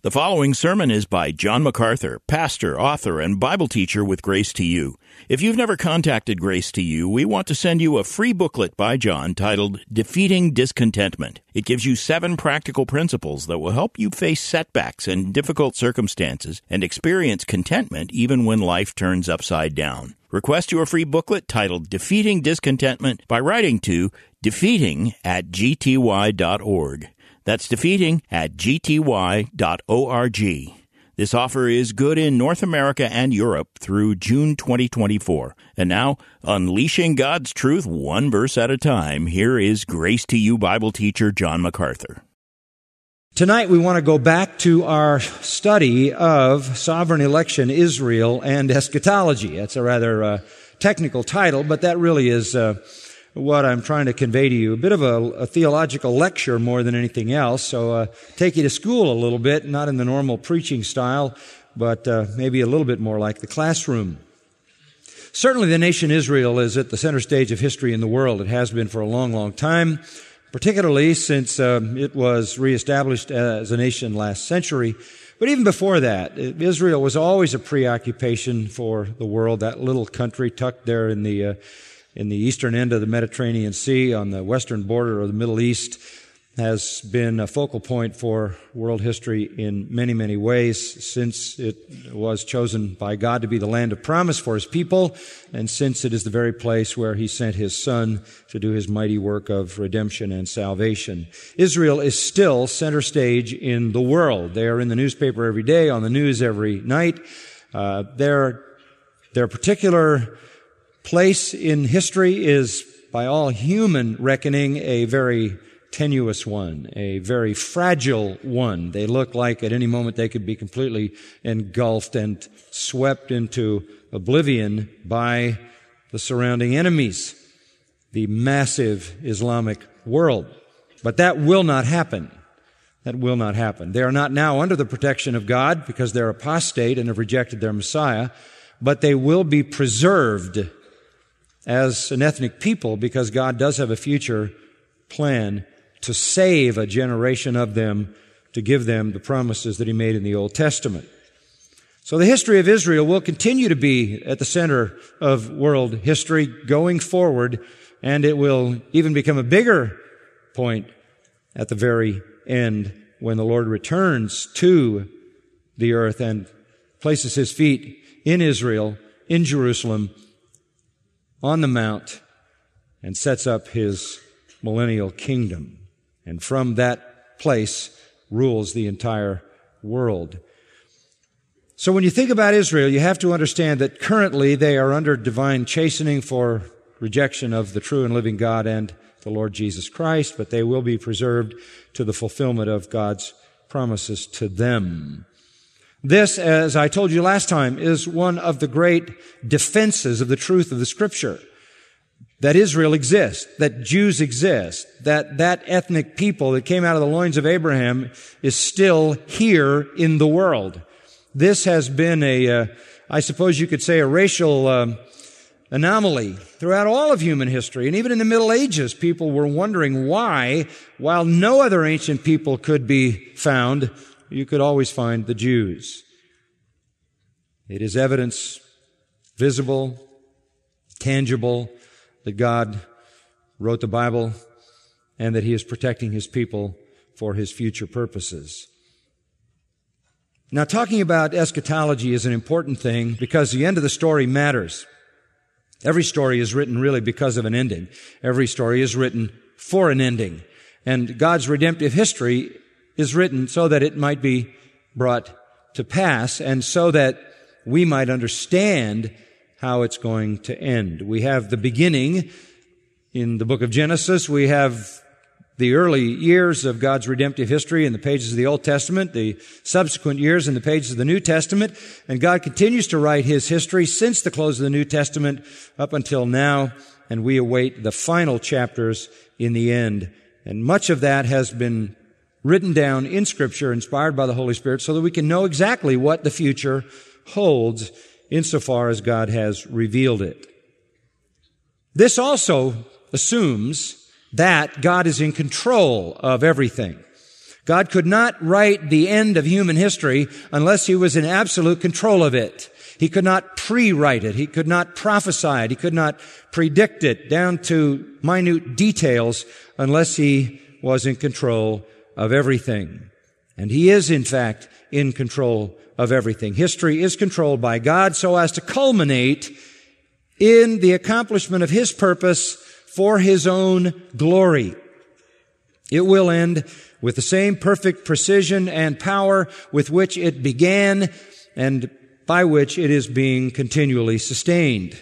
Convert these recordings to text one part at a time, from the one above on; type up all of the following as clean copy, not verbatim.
The following sermon is by John MacArthur, pastor, author, and Bible teacher with Grace to You. If you've never contacted Grace to You, we want to send you a free booklet by John titled Defeating Discontentment. It gives you 7 practical principles that will help you face setbacks and difficult circumstances and experience contentment even when life turns upside down. Request your free booklet titled Defeating Discontentment by writing to defeating@gty.org. That's defeating@gty.org. This offer is good in North America and Europe through June 2024. And now, unleashing God's truth one verse at a time, here is Grace to You Bible teacher John MacArthur. Tonight we want to go back to our study of sovereign election, Israel, and eschatology. That's a rather technical title, but that really is what I'm trying to convey to you. A bit of a theological lecture more than anything else. So take you to school a little bit, not in the normal preaching style, but maybe a little bit more like the classroom. Certainly the nation Israel is at the center stage of history in the world. It has been for a long, long time, particularly since it was reestablished as a nation last century. But even before that, Israel was always a preoccupation for the world, that little country tucked there in the eastern end of the Mediterranean Sea on the western border of the Middle East has been a focal point for world history in many, many ways since it was chosen by God to be the land of promise for His people, and since it is the very place where He sent His Son to do His mighty work of redemption and salvation. Israel is still center stage in the world. They are in the newspaper every day, on the news every night. Their particular place in history is, by all human reckoning, a very tenuous one, a very fragile one. They look like at any moment they could be completely engulfed and swept into oblivion by the surrounding enemies, the massive Islamic world. But that will not happen. That will not happen. They are not now under the protection of God because they're apostate and have rejected their Messiah, but they will be preserved as an ethnic people because God does have a future plan to save a generation of them, to give them the promises that He made in the Old Testament. So the history of Israel will continue to be at the center of world history going forward, and it will even become a bigger point at the very end when the Lord returns to the earth and places His feet in Israel, in Jerusalem, on the mount, and sets up His millennial kingdom. And from that place rules the entire world. So when you think about Israel, you have to understand that currently they are under divine chastening for rejection of the true and living God and the Lord Jesus Christ, but they will be preserved to the fulfillment of God's promises to them. This, as I told you last time, is one of the great defenses of the truth of the Scripture. That Israel exists, that Jews exist, that ethnic people that came out of the loins of Abraham is still here in the world. This has been I suppose you could say, a racial anomaly throughout all of human history. And even in the Middle Ages, people were wondering why, while no other ancient people could be found, you could always find the Jews. It is evidence, visible, tangible, that God wrote the Bible and that He is protecting His people for His future purposes. Now, talking about eschatology is an important thing because the end of the story matters. Every story is written really because of an ending. Every story is written for an ending. And God's redemptive history is written so that it might be brought to pass and so that we might understand how it's going to end. We have the beginning in the book of Genesis. We have the early years of God's redemptive history in the pages of the Old Testament, the subsequent years in the pages of the New Testament, and God continues to write His history since the close of the New Testament up until now, and we await the final chapters in the end. And much of that has been written down in Scripture, inspired by the Holy Spirit, so that we can know exactly what the future holds insofar as God has revealed it. This also assumes that God is in control of everything. God could not write the end of human history unless He was in absolute control of it. He could not pre-write it. He could not prophesy it. He could not predict it down to minute details unless He was in control of everything. And He is, in fact, in control of everything. History is controlled by God so as to culminate in the accomplishment of His purpose for His own glory. It will end with the same perfect precision and power with which it began and by which it is being continually sustained.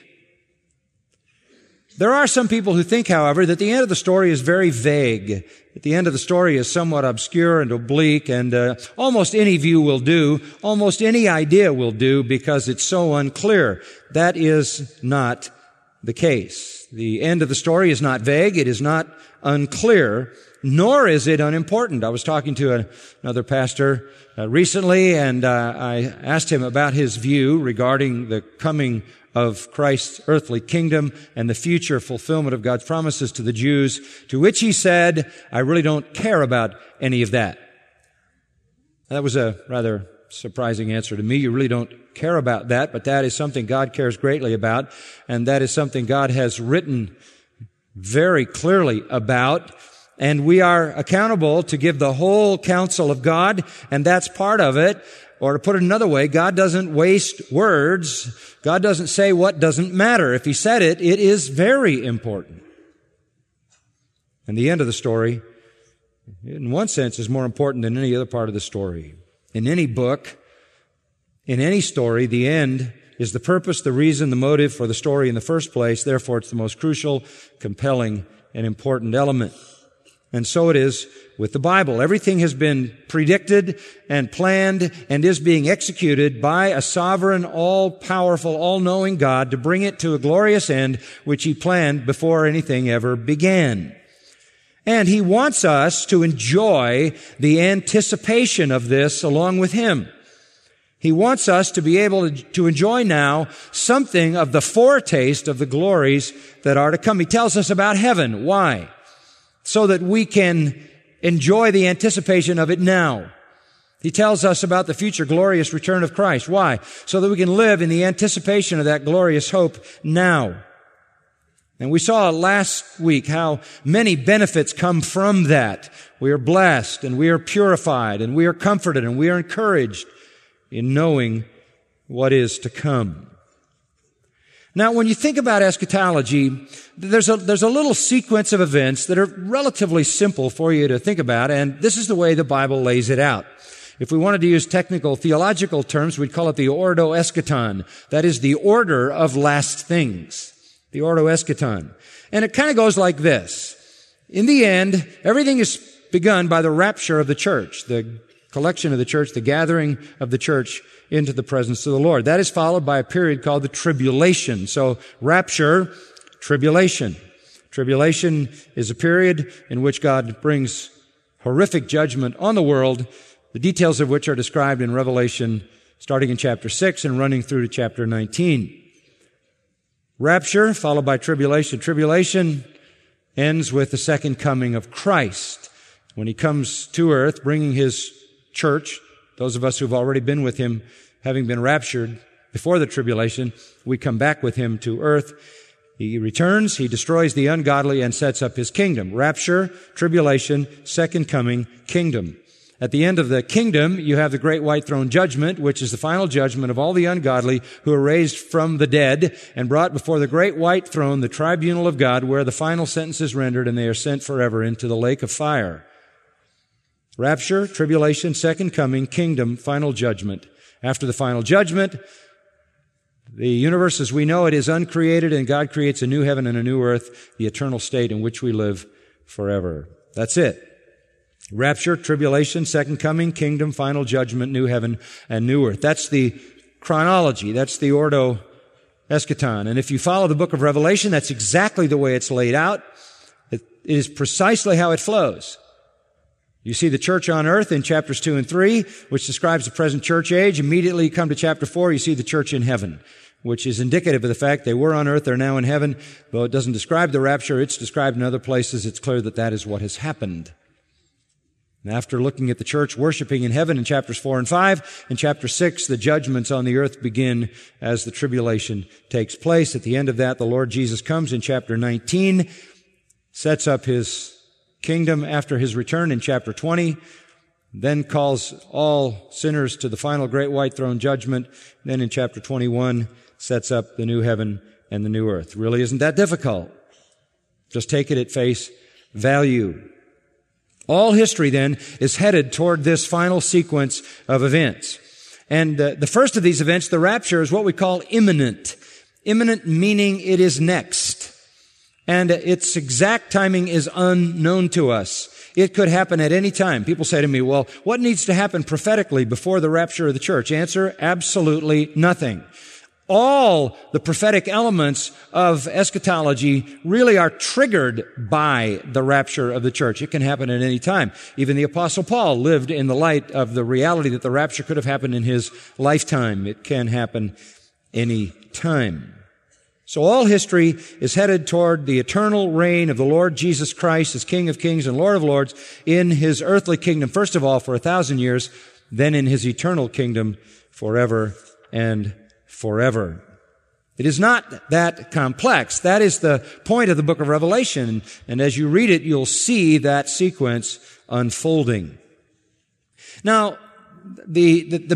There are some people who think, however, that the end of the story is very vague, that the end of the story is somewhat obscure and oblique, and almost any view will do, almost any idea will do because it's so unclear. That is not the case. The end of the story is not vague, it is not unclear, nor is it unimportant. I was talking to another pastor recently, and I asked him about his view regarding the coming of Christ's earthly kingdom and the future fulfillment of God's promises to the Jews, to which he said, I really don't care about any of that. That was a rather surprising answer to me. You really don't care about that, but that is something God cares greatly about, and that is something God has written very clearly about. And we are accountable to give the whole counsel of God, and that's part of it. Or to put it another way, God doesn't waste words. God doesn't say what doesn't matter. If He said it, it is very important. And the end of the story, in one sense, is more important than any other part of the story. In any book, in any story, the end is the purpose, the reason, the motive for the story in the first place. Therefore, it's the most crucial, compelling, and important element. And so it is with the Bible. Everything has been predicted and planned and is being executed by a sovereign, all-powerful, all-knowing God to bring it to a glorious end which He planned before anything ever began. And He wants us to enjoy the anticipation of this along with Him. He wants us to be able to enjoy now something of the foretaste of the glories that are to come. He tells us about heaven. Why? So that we can enjoy the anticipation of it now. He tells us about the future glorious return of Christ. Why? So that we can live in the anticipation of that glorious hope now. And we saw last week how many benefits come from that. We are blessed, and we are purified, and we are comforted, and we are encouraged in knowing what is to come. Now, when you think about eschatology, there's a little sequence of events that are relatively simple for you to think about, and this is the way the Bible lays it out. If we wanted to use technical theological terms, we'd call it the ordo eschaton. That is the order of last things. The ordo eschaton. And it kind of goes like this. In the end, everything is begun by the rapture of the church, the collection of the church, the gathering of the church into the presence of the Lord. That is followed by a period called the tribulation. So rapture, tribulation. Tribulation is a period in which God brings horrific judgment on the world, the details of which are described in Revelation starting in chapter 6 and running through to chapter 19. Rapture followed by tribulation. Tribulation ends with the second coming of Christ when He comes to earth bringing His church. Those of us who've already been with Him, having been raptured before the tribulation, we come back with Him to earth. He returns, He destroys the ungodly and sets up His kingdom. Rapture, tribulation, second coming, kingdom. At the end of the kingdom, you have the great white throne judgment, which is the final judgment of all the ungodly who are raised from the dead and brought before the great white throne, the tribunal of God, where the final sentence is rendered and they are sent forever into the lake of fire. Rapture, tribulation, second coming, kingdom, final judgment. After the final judgment, the universe as we know it is uncreated, and God creates a new heaven and a new earth, the eternal state in which we live forever. That's it. Rapture, tribulation, second coming, kingdom, final judgment, new heaven and new earth. That's the chronology. That's the ordo eschaton. And if you follow the book of Revelation, that's exactly the way it's laid out. It is precisely how it flows. You see the church on earth in chapters 2 and 3, which describes the present church age. Immediately you come to chapter 4, you see the church in heaven, which is indicative of the fact they were on earth, they're now in heaven. Though it doesn't describe the rapture, it's described in other places. It's clear that that is what has happened. And after looking at the church worshiping in heaven in chapters 4 and 5, in chapter 6, the judgments on the earth begin as the tribulation takes place. At the end of that, the Lord Jesus comes in chapter 19, sets up His kingdom after His return in chapter 20, then calls all sinners to the final great white throne judgment. Then in chapter 21, sets up the new heaven and the new earth. Really isn't that difficult. Just take it at face value. All history then is headed toward this final sequence of events. And the first of these events, the rapture, is what we call imminent. Imminent meaning it is next. And its exact timing is unknown to us. It could happen at any time. People say to me, well, what needs to happen prophetically before the rapture of the church? Answer, absolutely nothing. All the prophetic elements of eschatology really are triggered by the rapture of the church. It can happen at any time. Even the Apostle Paul lived in the light of the reality that the rapture could have happened in his lifetime. It can happen any time. So all history is headed toward the eternal reign of the Lord Jesus Christ as King of Kings and Lord of Lords in His earthly kingdom, first of all for 1,000 years, then in His eternal kingdom forever and forever. It is not that complex. That is the point of the book of Revelation. And as you read it, you'll see that sequence unfolding. Now, the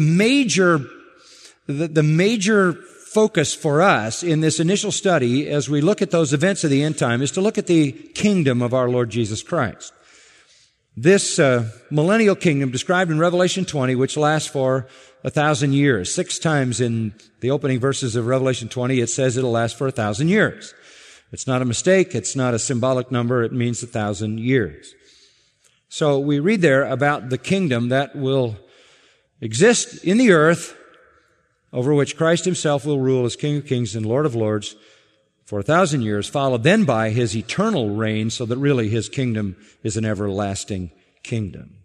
major focus for us in this initial study as we look at those events of the end time is to look at the kingdom of our Lord Jesus Christ. This millennial kingdom described in Revelation 20, which lasts for 1,000 years. 6 times in the opening verses of Revelation 20, it says it'll last for 1,000 years. It's not a mistake. It's not a symbolic number. It means 1,000 years. So we read there about the kingdom that will exist in the earth over which Christ Himself will rule as King of Kings and Lord of Lords for 1,000 years, followed then by His eternal reign, so that really His kingdom is an everlasting kingdom.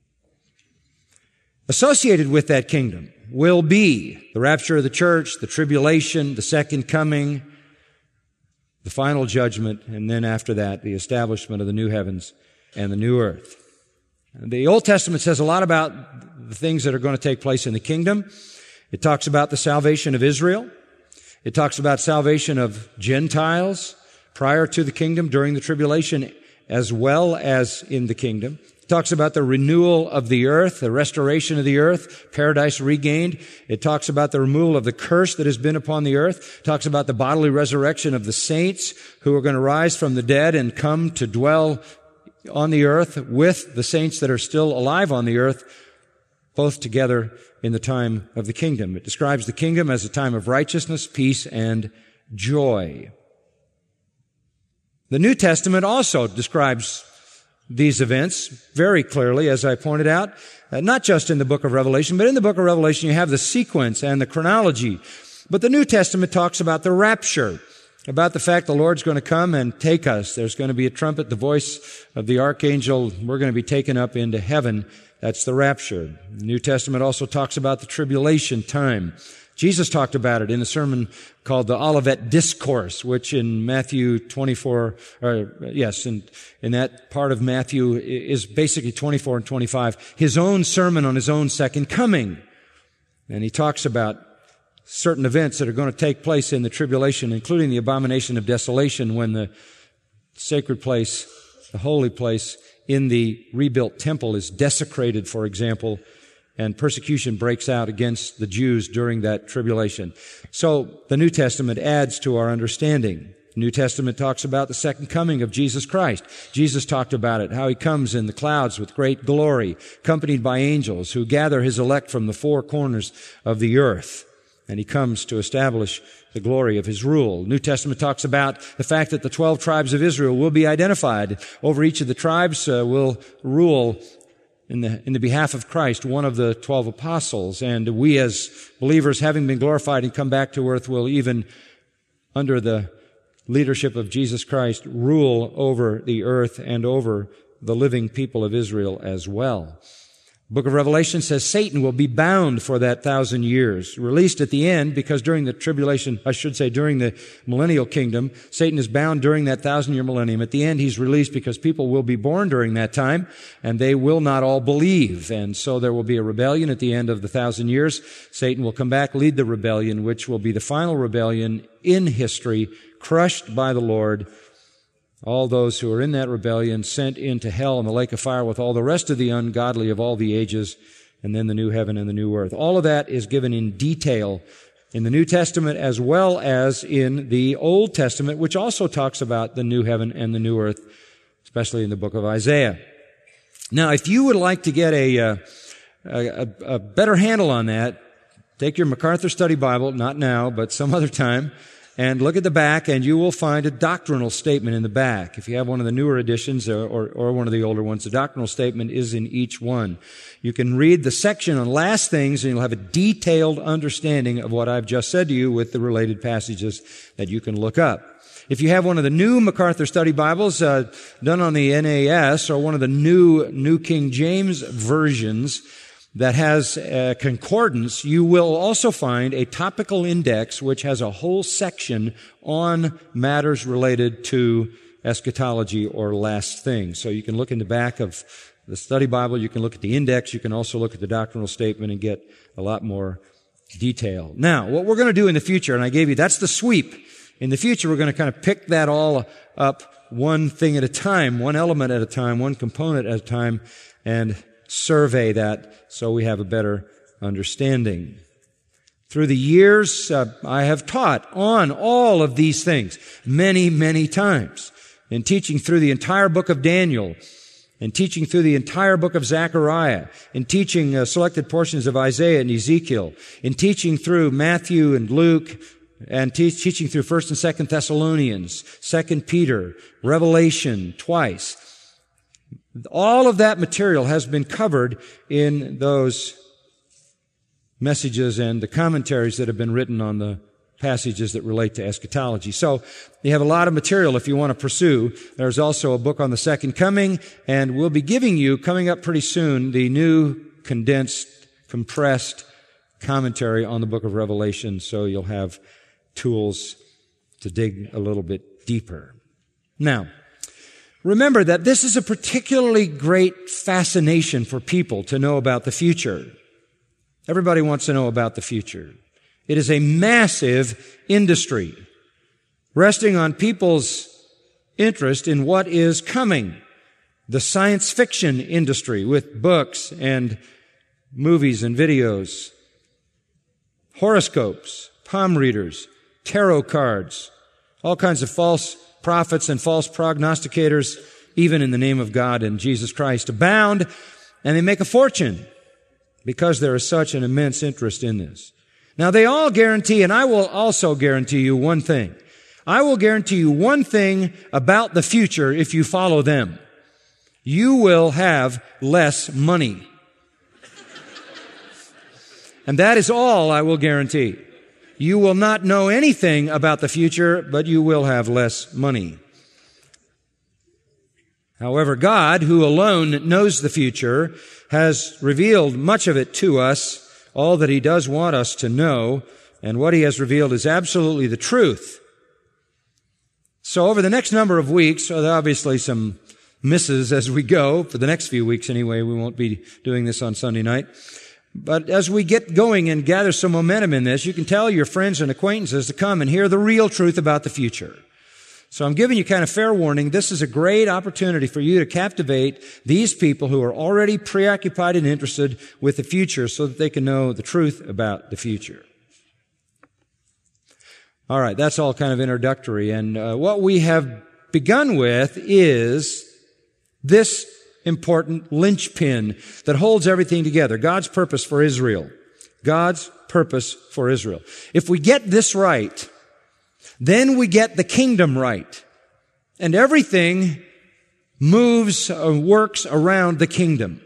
Associated with that kingdom will be the rapture of the church, the tribulation, the second coming, the final judgment, and then after that, the establishment of the new heavens and the new earth. The Old Testament says a lot about the things that are going to take place in the kingdom. It talks about the salvation of Israel. It talks about salvation of Gentiles prior to the kingdom, during the tribulation, as well as in the kingdom. It talks about the renewal of the earth, the restoration of the earth, paradise regained. It talks about the removal of the curse that has been upon the earth. It talks about the bodily resurrection of the saints who are going to rise from the dead and come to dwell on the earth with the saints that are still alive on the earth, both together in the time of the kingdom. It describes the kingdom as a time of righteousness, peace, and joy. The New Testament also describes these events very clearly, as I pointed out, not just in the book of Revelation, but in the book of Revelation you have the sequence and the chronology. But the New Testament talks about the rapture, about the fact the Lord's going to come and take us. There's going to be a trumpet, the voice of the archangel. We're going to be taken up into heaven. That's the rapture. The New Testament also talks about the tribulation time. Jesus talked about it in a sermon called the Olivet Discourse, which in Matthew 24, in that part of Matthew is basically 24 and 25, his own sermon on his own second coming. And he talks about certain events that are going to take place in the tribulation, including the abomination of desolation, when the sacred place, the holy place in the rebuilt temple is desecrated, for example, and persecution breaks out against the Jews during that tribulation. So the New Testament adds to our understanding. The New Testament talks about the second coming of Jesus Christ. Jesus talked about it, how He comes in the clouds with great glory, accompanied by angels who gather His elect from the four corners of the earth. And He comes to establish the glory of His rule. The New Testament talks about the fact that the 12 tribes of Israel will be identified. Over each of the tribes will rule in the behalf of Christ, one of the 12 apostles. And we as believers, having been glorified and come back to earth, will even, under the leadership of Jesus Christ, rule over the earth and over the living people of Israel as well. Book of Revelation says Satan will be bound for that 1,000 years, released at the end, because during the tribulation, during the millennial kingdom, Satan is bound during that 1,000-year millennium. At the end, he's released because people will be born during that time, and they will not all believe. And so there will be a rebellion at the end of the 1,000 years. Satan will come back, lead the rebellion, which will be the final rebellion in history, crushed by the Lord. All those who are in that rebellion sent into hell in the lake of fire with all the rest of the ungodly of all the ages, and then the new heaven and the new earth. All of that is given in detail in the New Testament as well as in the Old Testament, which also talks about the new heaven and the new earth, especially in the book of Isaiah. Now, if you would like to get a better handle on that, take your MacArthur Study Bible, not now, but some other time, and look at the back, and you will find a doctrinal statement in the back. If you have one of the newer editions or one of the older ones, the doctrinal statement is in each one. You can read the section on last things, and you'll have a detailed understanding of what I've just said to you with the related passages that you can look up. If you have one of the new MacArthur Study Bibles done on the NAS or one of the New King James versions that has a concordance, you will also find a topical index which has a whole section on matters related to eschatology or last things. So you can look in the back of the study Bible, you can look at the index, you can also look at the doctrinal statement and get a lot more detail. Now, what we're going to do in the future, and I gave you, that's the sweep. In the future, we're going to kind of pick that all up one thing at a time, one element at a time, one component at a time, and survey that so we have a better understanding. Through the years, I have taught on all of these things many, many times. In teaching through the entire book of Daniel, in teaching through the entire book of Zechariah, in teaching selected portions of Isaiah and Ezekiel, in teaching through Matthew and Luke, and teaching through 1st and 2nd Thessalonians, 2nd Peter, Revelation twice. All of that material has been covered in those messages and the commentaries that have been written on the passages that relate to eschatology. So you have a lot of material if you want to pursue. There's also a book on the second coming, and we'll be giving you, coming up pretty soon, the new condensed, compressed commentary on the book of Revelation, so you'll have tools to dig a little bit deeper. Now, remember that this is a particularly great fascination for people to know about the future. Everybody wants to know about the future. It is a massive industry resting on people's interest in what is coming. The science fiction industry with books and movies and videos, horoscopes, palm readers, tarot cards, all kinds of false prophets and false prognosticators, even in the name of God and Jesus Christ, abound, and they make a fortune because there is such an immense interest in this. Now, they all guarantee, and I will also guarantee you one thing. I will guarantee you one thing about the future if you follow them. You will have less money. And that is all I will guarantee. You will not know anything about the future, but you will have less money. However, God, who alone knows the future, has revealed much of it to us, all that He does want us to know, and what He has revealed is absolutely the truth. So over the next number of weeks, so there are obviously some misses as we go, for the next few weeks anyway, we won't be doing this on Sunday night. But as we get going and gather some momentum in this, you can tell your friends and acquaintances to come and hear the real truth about the future. So I'm giving you kind of fair warning. This is a great opportunity for you to captivate these people who are already preoccupied and interested with the future so that they can know the truth about the future. All right, that's all kind of introductory. And what we have begun with is this important linchpin that holds everything together. God's purpose for Israel. God's purpose for Israel. If we get this right, then we get the kingdom right. And everything moves or works around the kingdom.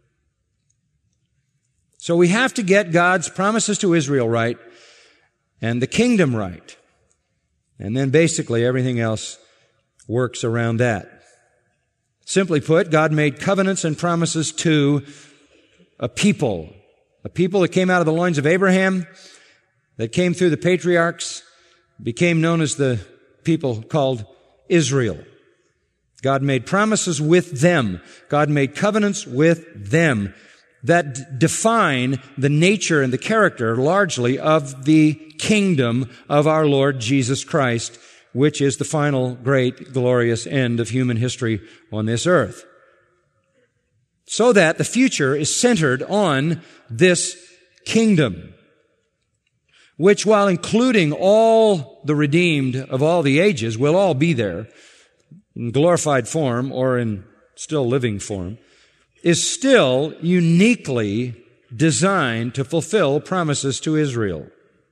So we have to get God's promises to Israel right and the kingdom right. And then basically everything else works around that. Simply put, God made covenants and promises to a people that came out of the loins of Abraham, that came through the patriarchs, became known as the people called Israel. God made promises with them. God made covenants with them that define the nature and the character largely of the kingdom of our Lord Jesus Christ, which is the final great glorious end of human history on this earth. So that the future is centered on this kingdom, which, while including all the redeemed of all the ages, will all be there in glorified form or in still living form, is still uniquely designed to fulfill promises to Israel.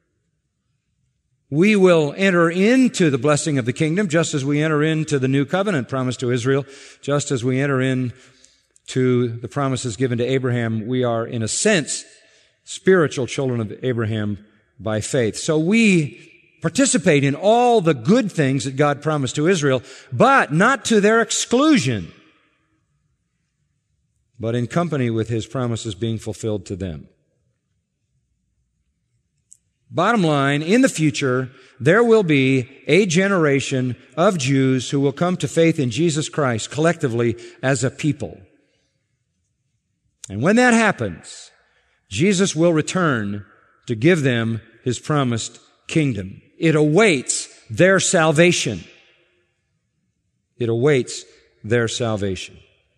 We will enter into the blessing of the kingdom just as we enter into the new covenant promised to Israel, just as we enter into the promises given to Abraham. We are, in a sense, spiritual children of Abraham by faith. So we participate in all the good things that God promised to Israel, but not to their exclusion, but in company with His promises being fulfilled to them. Bottom line, in the future, there will be a generation of Jews who will come to faith in Jesus Christ collectively as a people. And when that happens, Jesus will return to give them His promised kingdom. It awaits their salvation. It awaits their salvation.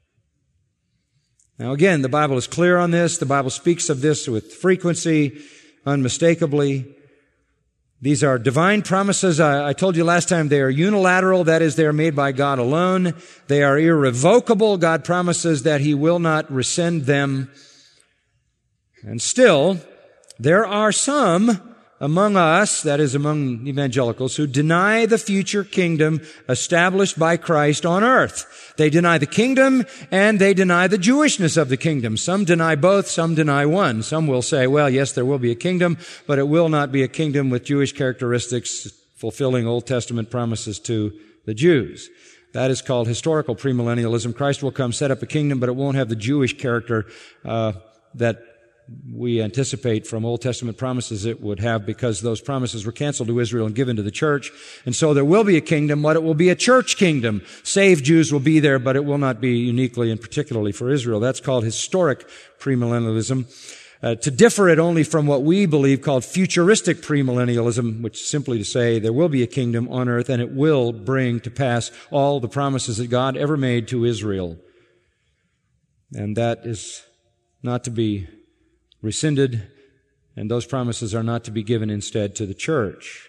Now again, the Bible is clear on this. The Bible speaks of this with frequency, unmistakably. These are divine promises. I told you last time they are unilateral. That is, they are made by God alone. They are irrevocable. God promises that He will not rescind them. And still, there are some among us, that is among evangelicals, who deny the future kingdom established by Christ on earth. They deny the kingdom and they deny the Jewishness of the kingdom. Some deny both, some deny one. Some will say, well, yes, there will be a kingdom, but it will not be a kingdom with Jewish characteristics fulfilling Old Testament promises to the Jews. That is called historical premillennialism. Christ will come, set up a kingdom, but it won't have the Jewish character that we anticipate from Old Testament promises it would have, because those promises were canceled to Israel and given to the church. And so there will be a kingdom, but it will be a church kingdom. Saved Jews will be there, but it will not be uniquely and particularly for Israel. That's called historic premillennialism. To differ it only from what we believe called futuristic premillennialism, which is simply to say there will be a kingdom on earth and it will bring to pass all the promises that God ever made to Israel. And that is not to be rescinded, and those promises are not to be given instead to the church.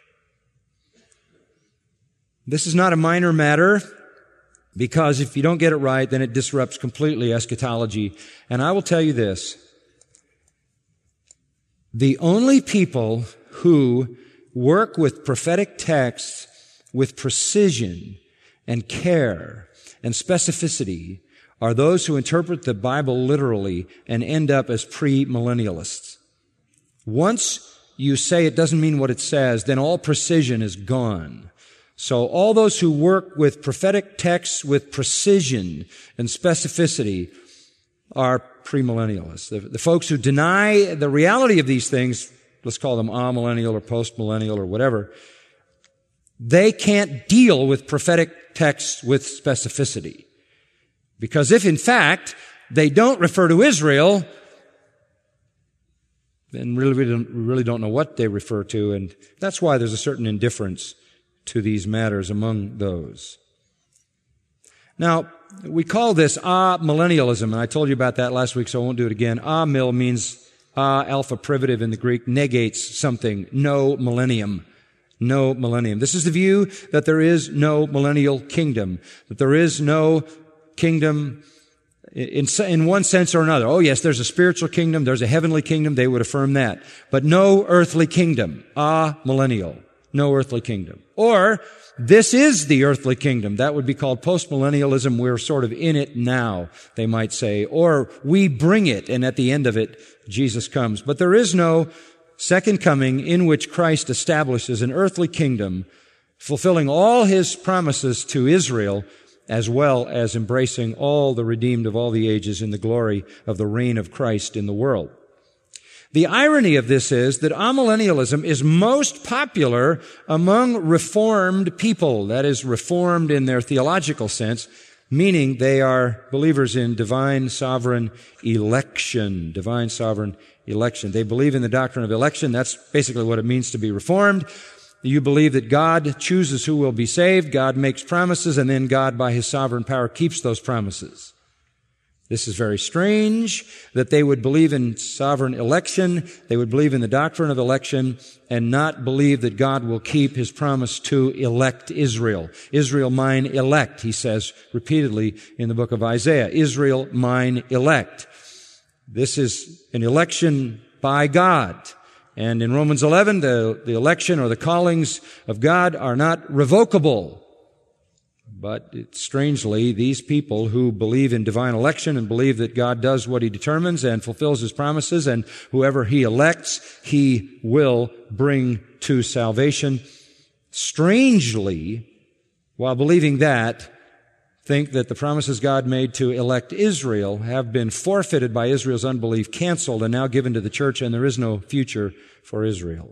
This is not a minor matter, because if you don't get it right, then it disrupts completely eschatology. And I will tell you this: the only people who work with prophetic texts with precision and care and specificity are those who interpret the Bible literally and end up as premillennialists. Once you say it doesn't mean what it says, then all precision is gone. So all those who work with prophetic texts with precision and specificity are premillennialists. The folks who deny the reality of these things, let's call them amillennial or postmillennial or whatever, they can't deal with prophetic texts with specificity. Because if, in fact, they don't refer to Israel, then we really don't know what they refer to, and that's why there's a certain indifference to these matters among those. Now, we call this amillennialism, and I told you about that last week, so I won't do it again. Amil means alpha privative in the Greek, negates something, no millennium. No millennium. This is the view that there is no millennial kingdom, that there is no kingdom in one sense or another. Oh yes, there's a spiritual kingdom, there's a heavenly kingdom, they would affirm that. But no earthly kingdom. Millennial. No earthly kingdom. Or, this is the earthly kingdom. That would be called postmillennialism. We're sort of in it now, they might say. Or, we bring it, and at the end of it, Jesus comes. But there is no second coming in which Christ establishes an earthly kingdom, fulfilling all His promises to Israel as well as embracing all the redeemed of all the ages in the glory of the reign of Christ in the world. The irony of this is that amillennialism is most popular among Reformed people, that is, Reformed in their theological sense, meaning they are believers in divine sovereign election. Divine sovereign election. They believe in the doctrine of election. That's basically what it means to be Reformed. You believe that God chooses who will be saved, God makes promises, and then God, by His sovereign power, keeps those promises. This is very strange that they would believe in sovereign election, they would believe in the doctrine of election, and not believe that God will keep His promise to elect Israel. Israel, mine elect, He says repeatedly in the book of Isaiah. Israel, mine elect. This is an election by God. And in Romans 11, the election or the callings of God are not revocable. But strangely, these people who believe in divine election and believe that God does what He determines and fulfills His promises, and whoever He elects, He will bring to salvation, strangely, while believing that, think that the promises God made to elect Israel have been forfeited by Israel's unbelief, canceled, and now given to the church, and there is no future for Israel.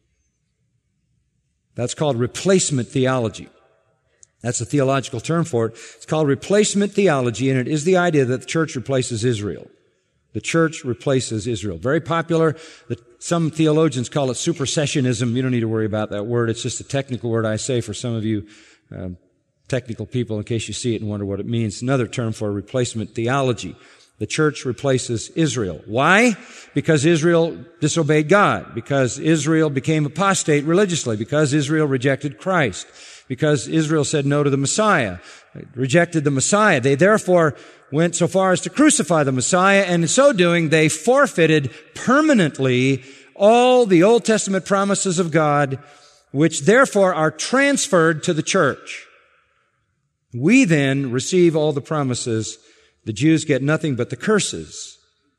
That's called replacement theology. That's a theological term for it. It's called replacement theology, and it is the idea that the church replaces Israel. The church replaces Israel. Very popular. Some theologians call it supersessionism. You don't need to worry about that word. It's just a technical word I say for some of you technical people in case you see it and wonder what it means. Another term for replacement theology. The church replaces Israel. Why? Because Israel disobeyed God. Because Israel became apostate religiously. Because Israel rejected Christ. Because Israel said no to the Messiah, rejected the Messiah. They therefore went so far as to crucify the Messiah, and in so doing, they forfeited permanently all the Old Testament promises of God, which therefore are transferred to the church. We then receive all the promises. The Jews get nothing but the curses.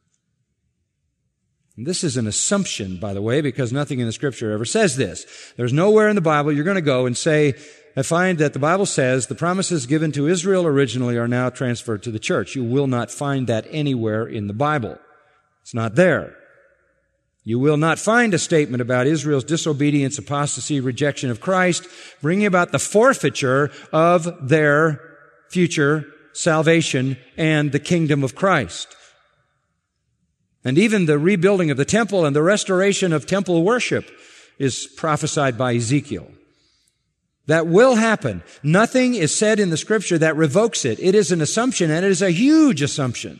And this is an assumption, by the way, because nothing in the Scripture ever says this. There's nowhere in the Bible you're going to go and say, I find that the Bible says the promises given to Israel originally are now transferred to the church. You will not find that anywhere in the Bible. It's not there. You will not find a statement about Israel's disobedience, apostasy, rejection of Christ, bringing about the forfeiture of their future salvation and the kingdom of Christ. And even the rebuilding of the temple and the restoration of temple worship is prophesied by Ezekiel. That will happen. Nothing is said in the Scripture that revokes it. It is an assumption, and it is a huge assumption.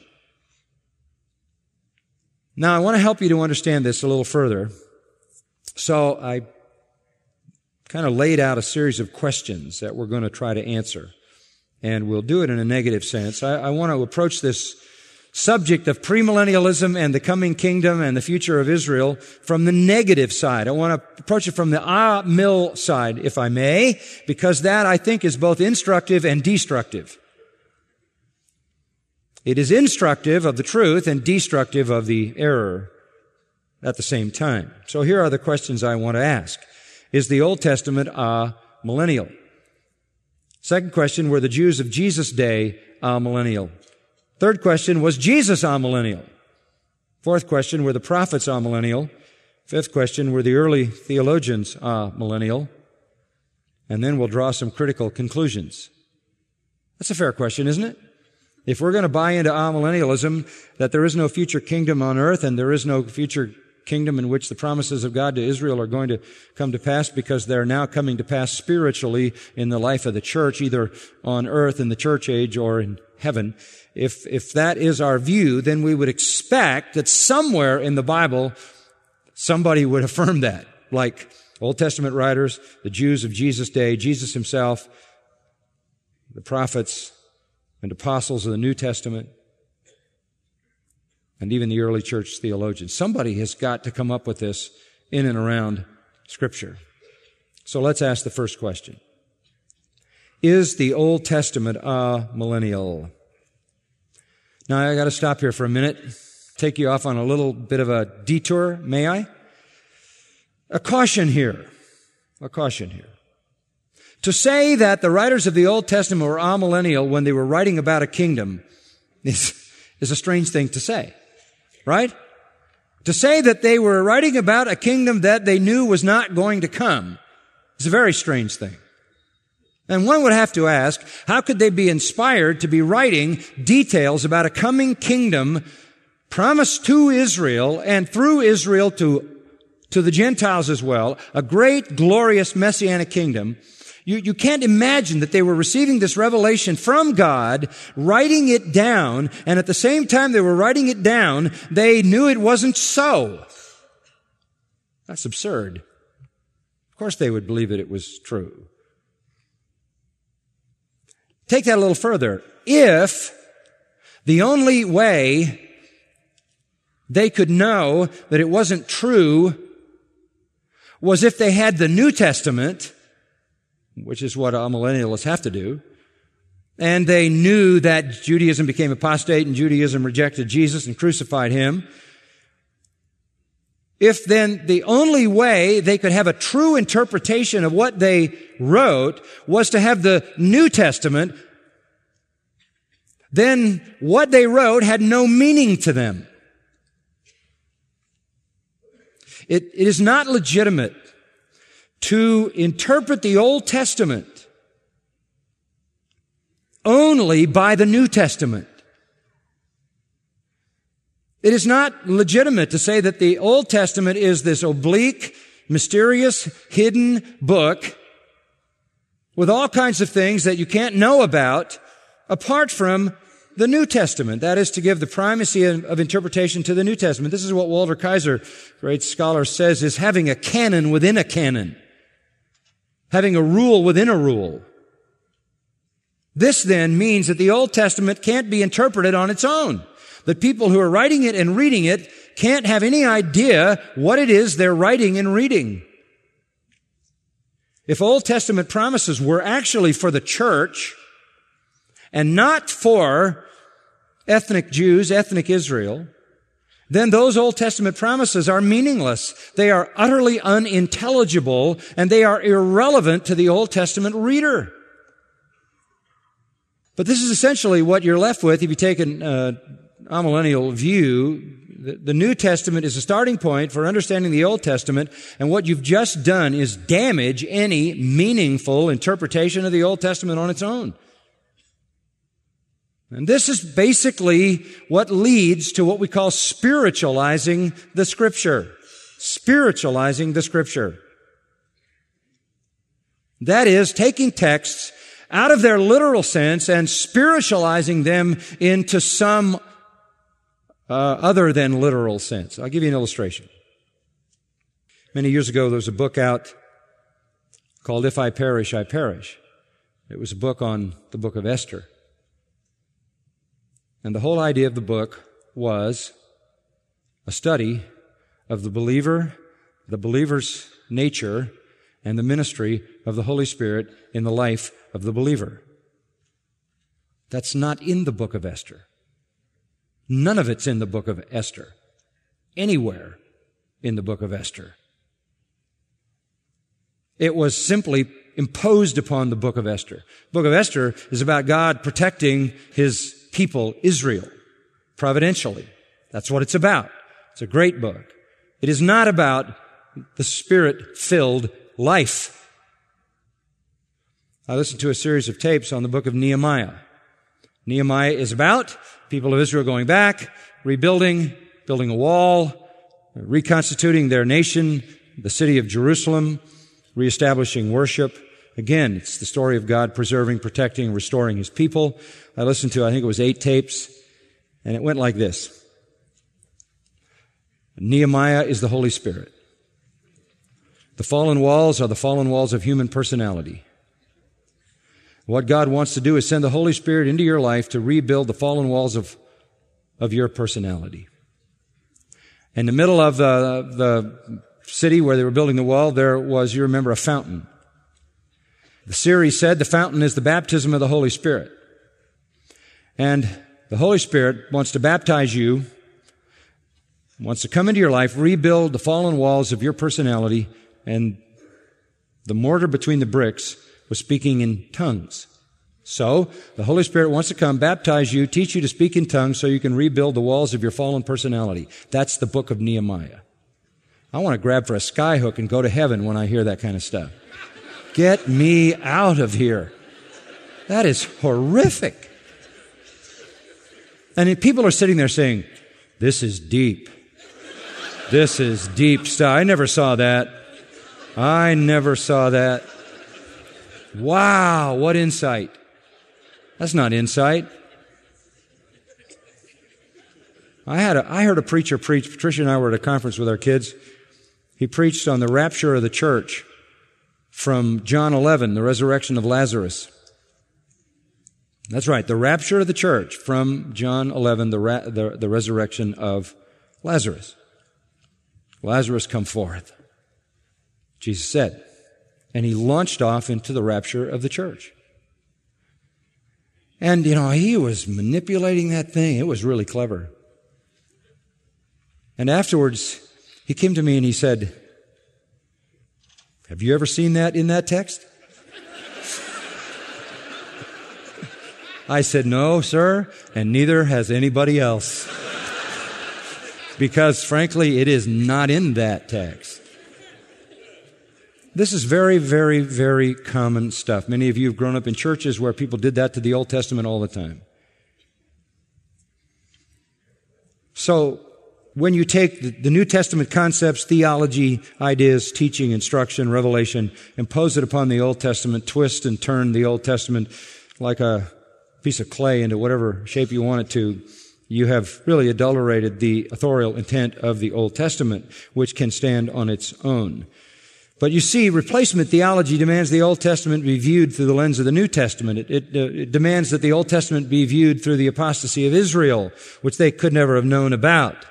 Now, I want to help you to understand this a little further. So I kind of laid out a series of questions that we're going to try to answer. And we'll do it in a negative sense. I want to approach this subject of premillennialism and the coming kingdom and the future of Israel from the negative side. I want to approach it from the amil side, if I may, because that, I think, is both instructive and destructive. It is instructive of the truth and destructive of the error at the same time. So here are the questions I want to ask. Is the Old Testament amillennial? Second question, were the Jews of Jesus' day amillennial? Third question, was Jesus amillennial? Fourth question, were the prophets amillennial? Fifth question, were the early theologians amillennial? And then we'll draw some critical conclusions. That's a fair question, isn't it? If we're going to buy into amillennialism, that there is no future kingdom on earth and there is no future kingdom in which the promises of God to Israel are going to come to pass because they're now coming to pass spiritually in the life of the church, either on earth in the church age or in heaven. If that is our view, then we would expect that somewhere in the Bible somebody would affirm that, like Old Testament writers, the Jews of Jesus' day, Jesus himself, the prophets and apostles of the New Testament, and even the early church theologians. Somebody has got to come up with this in and around Scripture. So let's ask the first question. Is the Old Testament amillennial? Now, I got to stop here for a minute, take you off on a little bit of a detour, may I? A caution here. To say that the writers of the Old Testament were amillennial when they were writing about a kingdom is a strange thing to say, right? To say that they were writing about a kingdom that they knew was not going to come is a very strange thing. And one would have to ask, how could they be inspired to be writing details about a coming kingdom promised to Israel and through Israel to the Gentiles as well, a great, glorious Messianic kingdom? You can't imagine that they were receiving this revelation from God, writing it down, and at the same time they were writing it down, they knew it wasn't so. That's absurd. Of course they would believe that it was true. Take that a little further. If the only way they could know that it wasn't true was if they had the New Testament, which is what amillennialists have to do, and they knew that Judaism became apostate and Judaism rejected Jesus and crucified him, if then the only way they could have a true interpretation of what they wrote was to have the New Testament, then what they wrote had no meaning to them. It is not legitimate to interpret the Old Testament only by the New Testament. It is not legitimate to say that the Old Testament is this oblique, mysterious, hidden book with all kinds of things that you can't know about apart from the New Testament. That is to give the primacy of interpretation to the New Testament. This is what Walter Kaiser, great scholar, says is having a canon within a canon. Having a rule within a rule. This then means that the Old Testament can't be interpreted on its own. That people who are writing it and reading it can't have any idea what it is they're writing and reading. If Old Testament promises were actually for the church and not for ethnic Jews, ethnic Israel, then those Old Testament promises are meaningless. They are utterly unintelligible, and they are irrelevant to the Old Testament reader. But this is essentially what you're left with if you take an amillennial view. The New Testament is a starting point for understanding the Old Testament, and what you've just done is damage any meaningful interpretation of the Old Testament on its own. And this is basically what leads to what we call spiritualizing the Scripture. Spiritualizing the Scripture. That is, taking texts out of their literal sense and spiritualizing them into some other than literal sense. I'll give you an illustration. Many years ago, there was a book out called If I Perish, I Perish. It was a book on the book of Esther. And the whole idea of the book was a study of the believer, the believer's nature, and the ministry of the Holy Spirit in the life of the believer. That's not in the book of Esther. None of it's in the book of Esther. Anywhere in the book of Esther. It was simply imposed upon the book of Esther. The book of Esther is about God protecting His people, Israel, providentially. That's what it's about. It's a great book. It is not about the Spirit-filled life. I listened to a series of tapes on the book of Nehemiah. Nehemiah is about people of Israel going back, rebuilding, building a wall, reconstituting their nation, the city of Jerusalem, reestablishing worship. Again, it's the story of God preserving, protecting, restoring His people. I listened to, I think it was 8 tapes, and it went like this. Nehemiah is the Holy Spirit. The fallen walls are the fallen walls of human personality. What God wants to do is send the Holy Spirit into your life to rebuild the fallen walls of your personality. In the middle of the city where they were building the wall, there was, you remember, a fountain. The series said the fountain is the baptism of the Holy Spirit. And the Holy Spirit wants to baptize you, wants to come into your life, rebuild the fallen walls of your personality, and the mortar between the bricks was speaking in tongues. So, the Holy Spirit wants to come, baptize you, teach you to speak in tongues so you can rebuild the walls of your fallen personality. That's the book of Nehemiah. I want to grab for a skyhook and go to heaven when I hear that kind of stuff. Get me out of here. That is horrific. And people are sitting there saying, this is deep. This is deep stuff. I never saw that. I never saw that. Wow, what insight. That's not insight. I heard a preacher preach. Patricia and I were at a conference with our kids. He preached on the rapture of the church from John 11, the resurrection of Lazarus. That's right, the rapture of the church from John 11, the resurrection of Lazarus. Lazarus, come forth, Jesus said. And he launched off into the rapture of the church. And, he was manipulating that thing. It was really clever. And afterwards, he came to me and he said, have you ever seen that in that text? I said, no, sir, and neither has anybody else. Because, frankly, it is not in that text. This is very, very, very common stuff. Many of you have grown up in churches where people did that to the Old Testament all the time. So, when you take the New Testament concepts, theology, ideas, teaching, instruction, revelation, impose it upon the Old Testament, twist and turn the Old Testament like a piece of clay into whatever shape you want it to, you have really adulterated the authorial intent of the Old Testament, which can stand on its own. But you see, replacement theology demands the Old Testament be viewed through the lens of the New Testament. It demands that the Old Testament be viewed through the apostasy of Israel, which they could never have known about.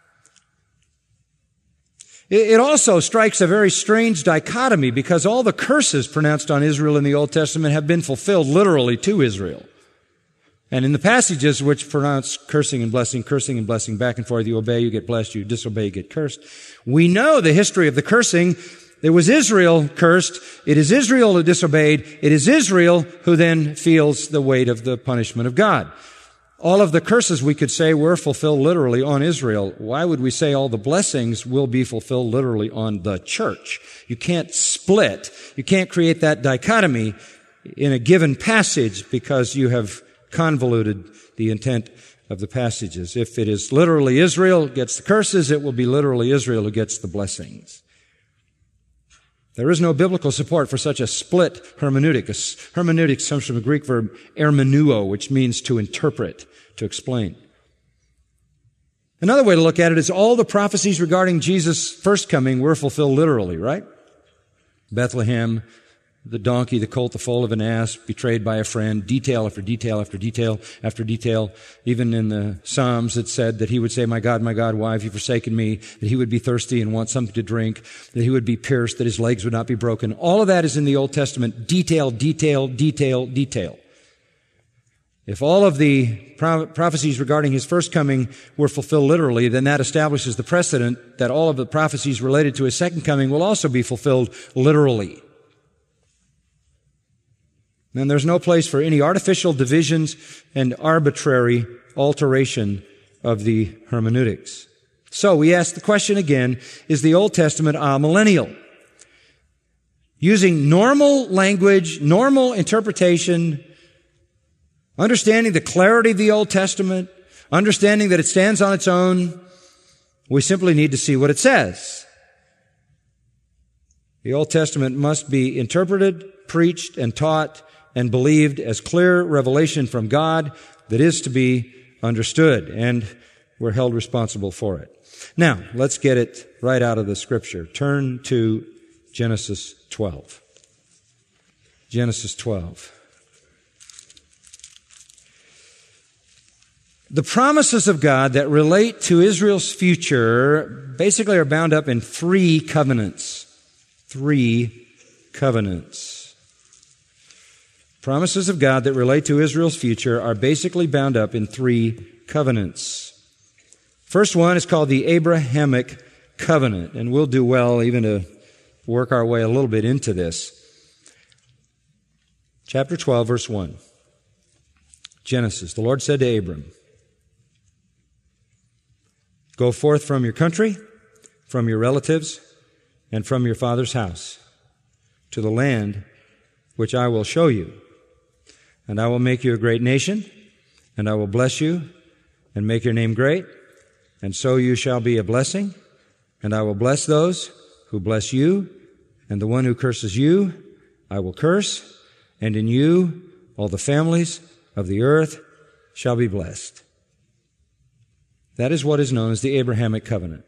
It also strikes a very strange dichotomy because all the curses pronounced on Israel in the Old Testament have been fulfilled literally to Israel. And in the passages which pronounce cursing and blessing back and forth, you obey, you get blessed, you disobey, you get cursed. We know the history of the cursing. It was Israel cursed. It is Israel who disobeyed. It is Israel who then feels the weight of the punishment of God. All of the curses, we could say, were fulfilled literally on Israel. Why would we say all the blessings will be fulfilled literally on the church? You can't split. You can't create that dichotomy in a given passage because you have convoluted the intent of the passages. If it is literally Israel who gets the curses, it will be literally Israel who gets the blessings. There is no biblical support for such a split hermeneutic. Hermeneutics comes from the Greek verb ermeneuo, which means to interpret, to explain. Another way to look at it is all the prophecies regarding Jesus' first coming were fulfilled literally, right? Bethlehem, the donkey, the colt, the foal of an ass, betrayed by a friend, detail after detail after detail after detail. Even in the Psalms it said that he would say, my God, why have you forsaken me? That he would be thirsty and want something to drink. That he would be pierced, that his legs would not be broken. All of that is in the Old Testament. Detail, detail, detail, detail. If all of the prophecies regarding his first coming were fulfilled literally, then that establishes the precedent that all of the prophecies related to his second coming will also be fulfilled literally. And there's no place for any artificial divisions and arbitrary alteration of the hermeneutics. So we ask the question again, is the Old Testament amillennial? Using normal language, normal interpretation, understanding the clarity of the Old Testament, understanding that it stands on its own, we simply need to see what it says. The Old Testament must be interpreted, preached, and taught and believed as clear revelation from God that is to be understood, and we're held responsible for it. Now, let's get it right out of the Scripture. Turn to Genesis 12. Genesis 12. The promises of God that relate to Israel's future basically are bound up in three covenants. Three covenants. Promises of God that relate to Israel's future are basically bound up in three covenants. First one is called the Abrahamic covenant, and we'll do well even to work our way a little bit into this. Chapter 12, verse 1. Genesis. The Lord said to Abram, "Go forth from your country, from your relatives, and from your father's house, to the land which I will show you. And I will make you a great nation, and I will bless you, and make your name great, and so you shall be a blessing. And I will bless those who bless you, and the one who curses you I will curse, and in you all the families of the earth shall be blessed." That is what is known as the Abrahamic covenant.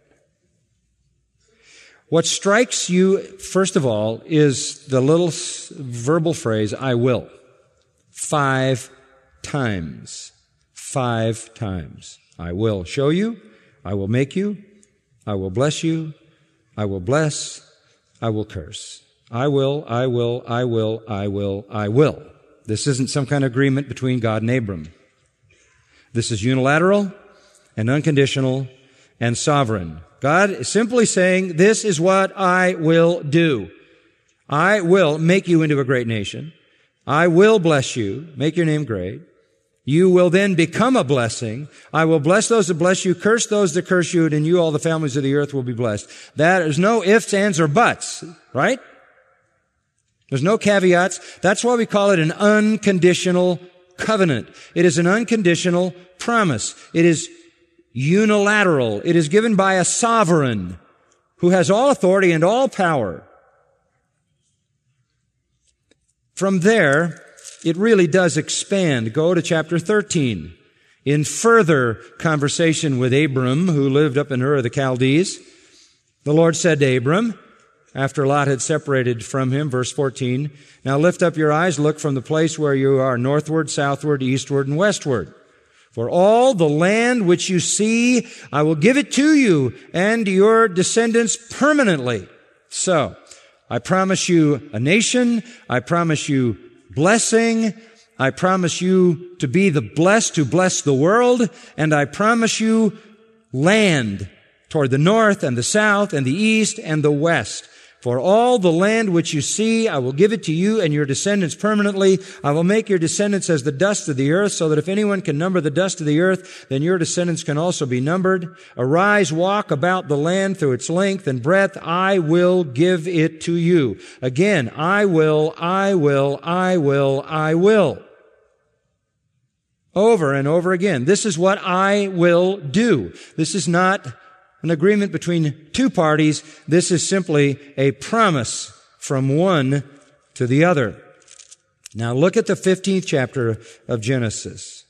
What strikes you, first of all, is the little verbal phrase, "I will." 5 times. 5 times. I will show you. I will make you. I will bless you. I will bless. I will curse. I will, I will, I will, I will, I will. This isn't some kind of agreement between God and Abram. This is unilateral and unconditional and sovereign. God is simply saying, this is what I will do. I will make you into a great nation. I will bless you, make your name great. You will then become a blessing. I will bless those that bless you, curse those that curse you, and in you all the families of the earth will be blessed. There's no ifs, ands, or buts, right? There's no caveats. That's why we call it an unconditional covenant. It is an unconditional promise. It is unilateral. It is given by a sovereign who has all authority and all power. From there, it really does expand. Go to chapter 13. In further conversation with Abram, who lived up in Ur of the Chaldees, the Lord said to Abram, after Lot had separated from him, verse 14, "Now lift up your eyes, look from the place where you are northward, southward, eastward, and westward. For all the land which you see, I will give it to you and your descendants permanently." So, I promise you a nation. I promise you blessing. I promise you to be the blessed to bless the world. And I promise you land toward the north and the south and the east and the west. For all the land which you see, I will give it to you and your descendants permanently. I will make your descendants as the dust of the earth, so that if anyone can number the dust of the earth, then your descendants can also be numbered. Arise, walk about the land through its length and breadth. I will give it to you. Again, I will, I will, I will, I will. Over and over again. This is what I will do. This is not an agreement between two parties. This is simply a promise from one to the other. Now look at the 15th chapter of Genesis.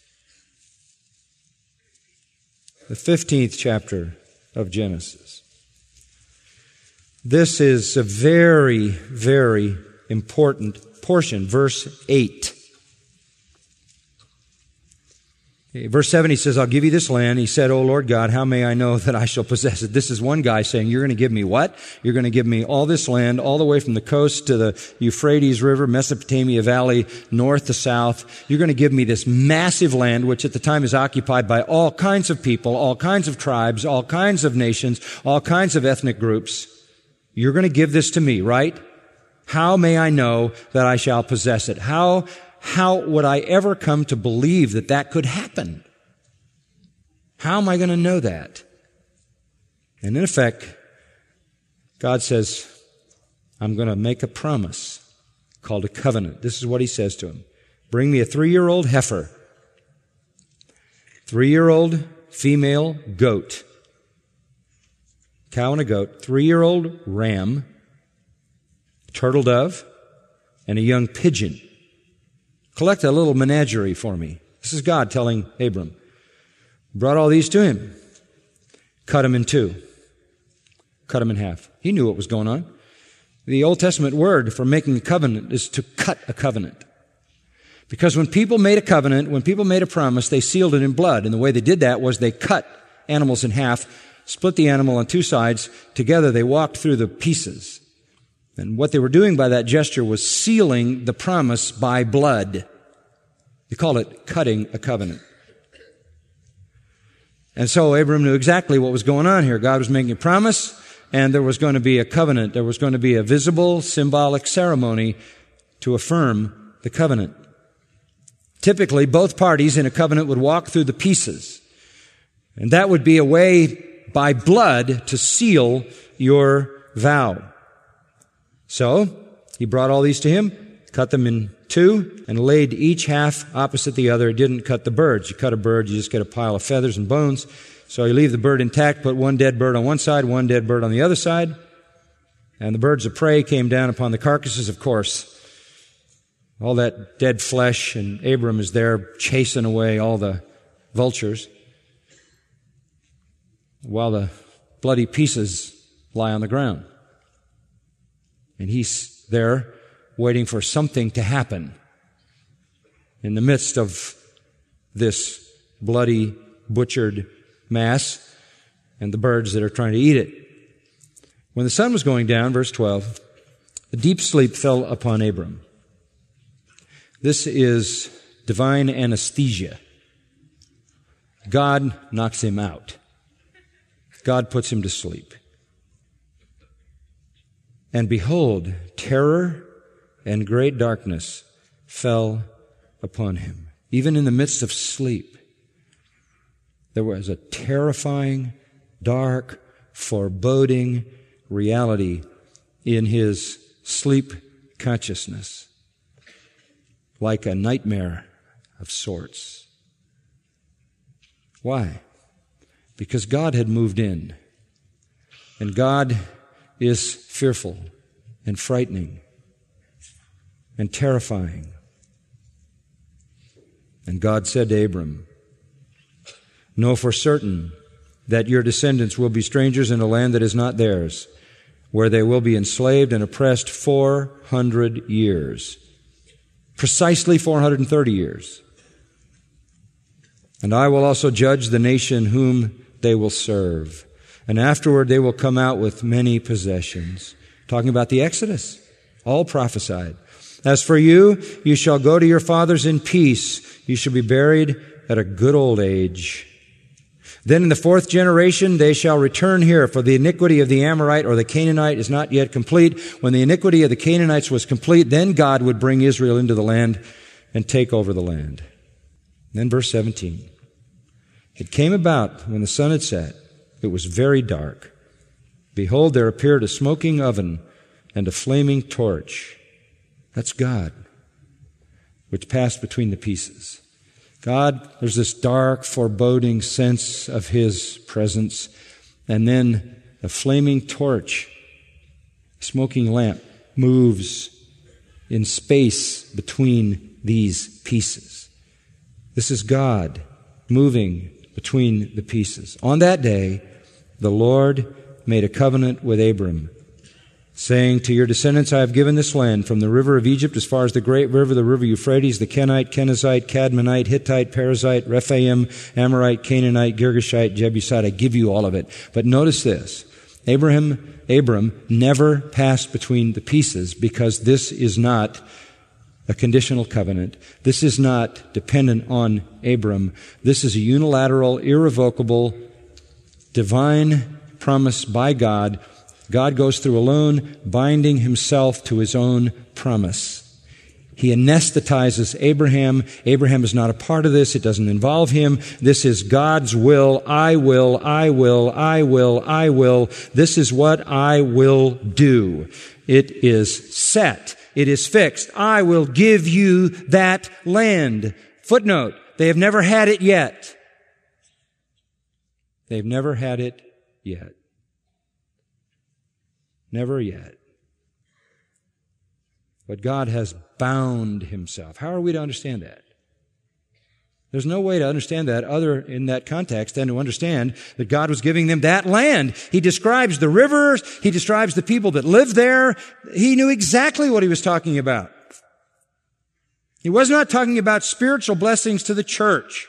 The 15th chapter of Genesis. This is a very, very important portion. Verse 8. Verse 7, he says, "I'll give you this land." He said, "O Lord God, how may I know that I shall possess it?" This is one guy saying, "You're going to give me what? You're going to give me all this land, all the way from the coast to the Euphrates River, Mesopotamia Valley, north to south. You're going to give me this massive land, which at the time is occupied by all kinds of people, all kinds of tribes, all kinds of nations, all kinds of ethnic groups. You're going to give this to me, right? How may I know that I shall possess it?" How would I ever come to believe that that could happen? How am I going to know that? And in effect, God says, I'm going to make a promise called a covenant. This is what he says to him. "Bring me a 3-year-old heifer, 3-year-old female goat, cow and a goat, 3-year-old ram, turtle dove, and a young pigeon. Collect a little menagerie for me." This is God telling Abram. Brought all these to him. Cut them in 2. Cut them in half. He knew what was going on. The Old Testament word for making a covenant is to cut a covenant. Because when people made a covenant, when people made a promise, they sealed it in blood. And the way they did that was they cut animals in half, split the animal on 2 sides. Together they walked through the pieces. And what they were doing by that gesture was sealing the promise by blood. They called it cutting a covenant. And so Abram knew exactly what was going on here. God was making a promise, and there was going to be a covenant. There was going to be a visible, symbolic ceremony to affirm the covenant. Typically, both parties in a covenant would walk through the pieces, and that would be a way by blood to seal your vow. So, he brought all these to him, cut them in two, and laid each half opposite the other. He didn't cut the birds. You cut a bird, you just get a pile of feathers and bones. So you leave the bird intact, put one dead bird on one side, one dead bird on the other side, and the birds of prey came down upon the carcasses, of course. All that dead flesh, and Abram is there chasing away all the vultures, while the bloody pieces lie on the ground. And he's there waiting for something to happen in the midst of this bloody, butchered mass and the birds that are trying to eat it. When the sun was going down, verse 12, a deep sleep fell upon Abram. This is divine anesthesia. God knocks him out. God puts him to sleep. And behold, terror and great darkness fell upon him. Even in the midst of sleep, there was a terrifying, dark, foreboding reality in his sleep consciousness, like a nightmare of sorts. Why? Because God had moved in, and God is fearful and frightening and terrifying. And God said to Abram, "Know for certain that your descendants will be strangers in a land that is not theirs, where they will be enslaved and oppressed 400 years. Precisely 430 years. And I will also judge the nation whom they will serve. And afterward they will come out with many possessions." Talking about the Exodus, all prophesied. "As for you, you shall go to your fathers in peace. You shall be buried at a good old age. Then in the fourth generation they shall return here, for the iniquity of the Amorite or the Canaanite is not yet complete. When the iniquity of the Canaanites was complete, then God would bring Israel into the land and take over the land." Then verse 17. "It came about when the sun had set, it was very dark. Behold, there appeared a smoking oven and a flaming torch." That's God, which passed between the pieces. God, there's this dark, foreboding sense of His presence. And then a flaming torch, smoking lamp, moves in space between these pieces. This is God moving between the pieces. On that day, the Lord made a covenant with Abram, saying, "To your descendants I have given this land, from the river of Egypt as far as the great river, the river Euphrates, the Kenite, Kenizzite, Cadmonite, Hittite, Perizzite, Rephaim, Amorite, Canaanite, Girgashite, Jebusite. I give you all of it." But notice this. Abram never passed between the pieces, because this is not a conditional covenant. This is not dependent on Abram. This is a unilateral, irrevocable, divine promise by God. God goes through alone, binding Himself to His own promise. He anesthetizes Abraham. Abraham is not a part of this. It doesn't involve him. This is God's will. I will, I will, I will, I will. This is what I will do. It is set. It is fixed. I will give you that land. Footnote, they have never had it yet. They've never had it yet. Never yet. But God has bound Himself. How are we to understand that? There's no way to understand that other in that context than to understand that God was giving them that land. He describes the rivers. He describes the people that live there. He knew exactly what He was talking about. He was not talking about spiritual blessings to the church.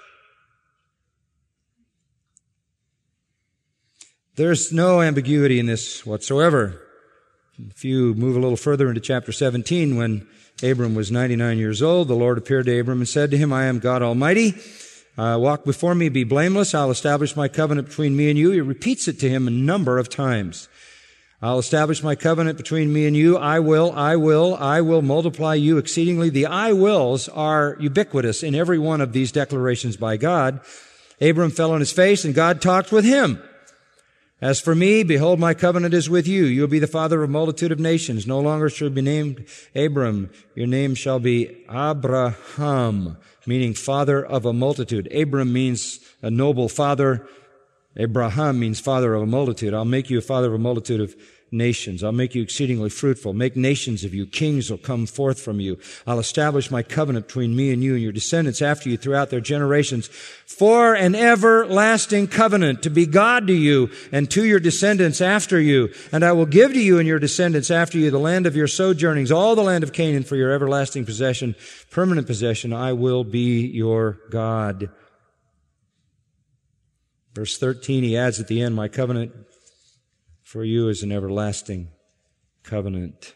There's no ambiguity in this whatsoever. If you move a little further into chapter 17, when Abram was 99 years old, the Lord appeared to Abram and said to him, "I am God Almighty. Walk before me, be blameless. I'll establish my covenant between me and you." He repeats it to him a number of times. I'll establish my covenant between me and you. I will multiply you exceedingly. The I wills are ubiquitous in every one of these declarations by God. Abram fell on his face, and God talked with him. As for me, behold, my covenant is with you. You will be the father of a multitude of nations. No longer shall be named Abram. Your name shall be Abraham, meaning father of a multitude. Abram means a noble father. Abraham means father of a multitude. I'll make you a father of a multitude of nations. I'll make you exceedingly fruitful. Make nations of you. Kings will come forth from you. I'll establish my covenant between me and you and your descendants after you throughout their generations for an everlasting covenant to be God to you and to your descendants after you. And I will give to you and your descendants after you the land of your sojournings, all the land of Canaan for your everlasting possession, permanent possession. I will be your God. Verse 13, he adds at the end, my covenant for you is an everlasting covenant.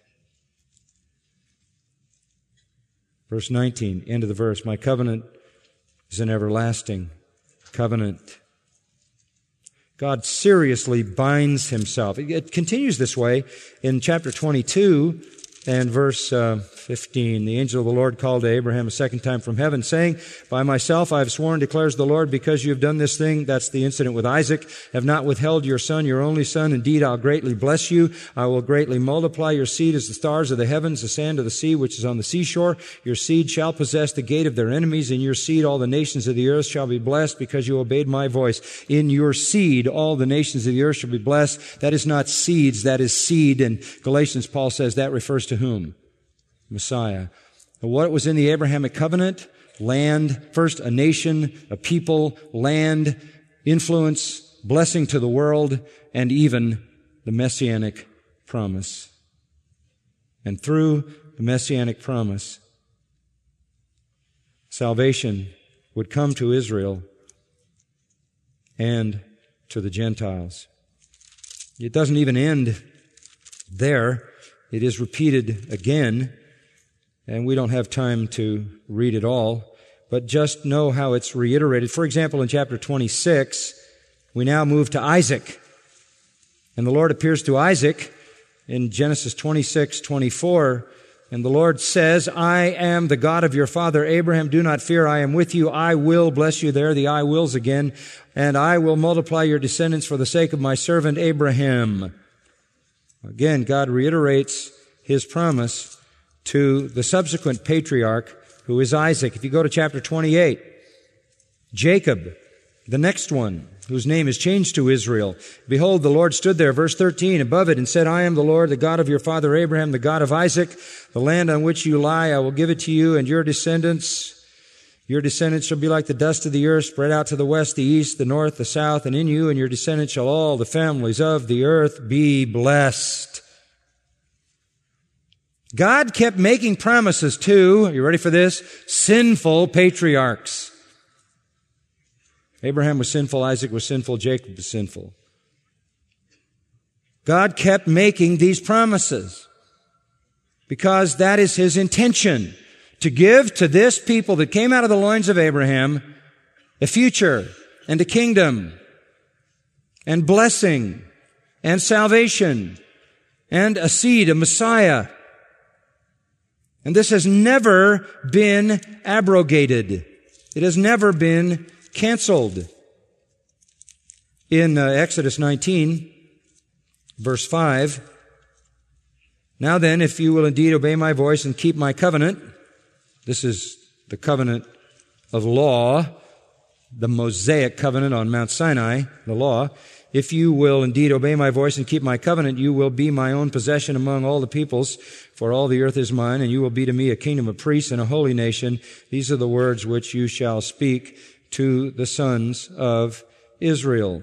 Verse 19, end of the verse, my covenant is an everlasting covenant. God seriously binds himself. It continues this way in chapter 22 and verse 15. The angel of the Lord called to Abraham a second time from heaven, saying, by myself I have sworn, declares the Lord, because you have done this thing, that's the incident with Isaac, have not withheld your son, your only son. Indeed, I'll greatly bless you. I will greatly multiply your seed as the stars of the heavens, the sand of the sea, which is on the seashore. Your seed shall possess the gate of their enemies. In your seed all the nations of the earth shall be blessed, because you obeyed my voice. In your seed all the nations of the earth shall be blessed. That is not seeds, that is seed. In Galatians, Paul says that refers to whom? Messiah. What was in the Abrahamic covenant? Land, first a nation, a people, land, influence, blessing to the world, and even the Messianic promise. And through the Messianic promise, salvation would come to Israel and to the Gentiles. It doesn't even end there. It is repeated again. And we don't have time to read it all, but just know how it's reiterated. For example, in chapter 26, we now move to Isaac. And the Lord appears to Isaac in Genesis 26:24. And the Lord says, I am the God of your father Abraham. Do not fear, I am with you. I will bless you. There, the I wills again. And I will multiply your descendants for the sake of my servant Abraham. Again, God reiterates his promise to the subsequent patriarch, who is Isaac. If you go to chapter 28, Jacob, the next one, whose name is changed to Israel. Behold, the Lord stood there, verse 13, above it, and said, I am the Lord, the God of your father Abraham, the God of Isaac. The land on which you lie, I will give it to you and your descendants. Your descendants shall be like the dust of the earth, spread out to the west, the east, the north, the south, and in you and your descendants shall all the families of the earth be blessed. God kept making promises to, are you ready for this? Sinful patriarchs. Abraham was sinful, Isaac was sinful, Jacob was sinful. God kept making these promises because that is his intention, to give to this people that came out of the loins of Abraham a future and a kingdom and blessing and salvation and a seed, a Messiah. And this has never been abrogated. It has never been canceled. In Exodus 19, verse 5, now then, if you will indeed obey my voice and keep my covenant, this is the covenant of law, the Mosaic covenant on Mount Sinai, the law. If you will indeed obey my voice and keep my covenant, you will be my own possession among all the peoples, for all the earth is mine, and you will be to me a kingdom of priests and a holy nation. These are the words which you shall speak to the sons of Israel.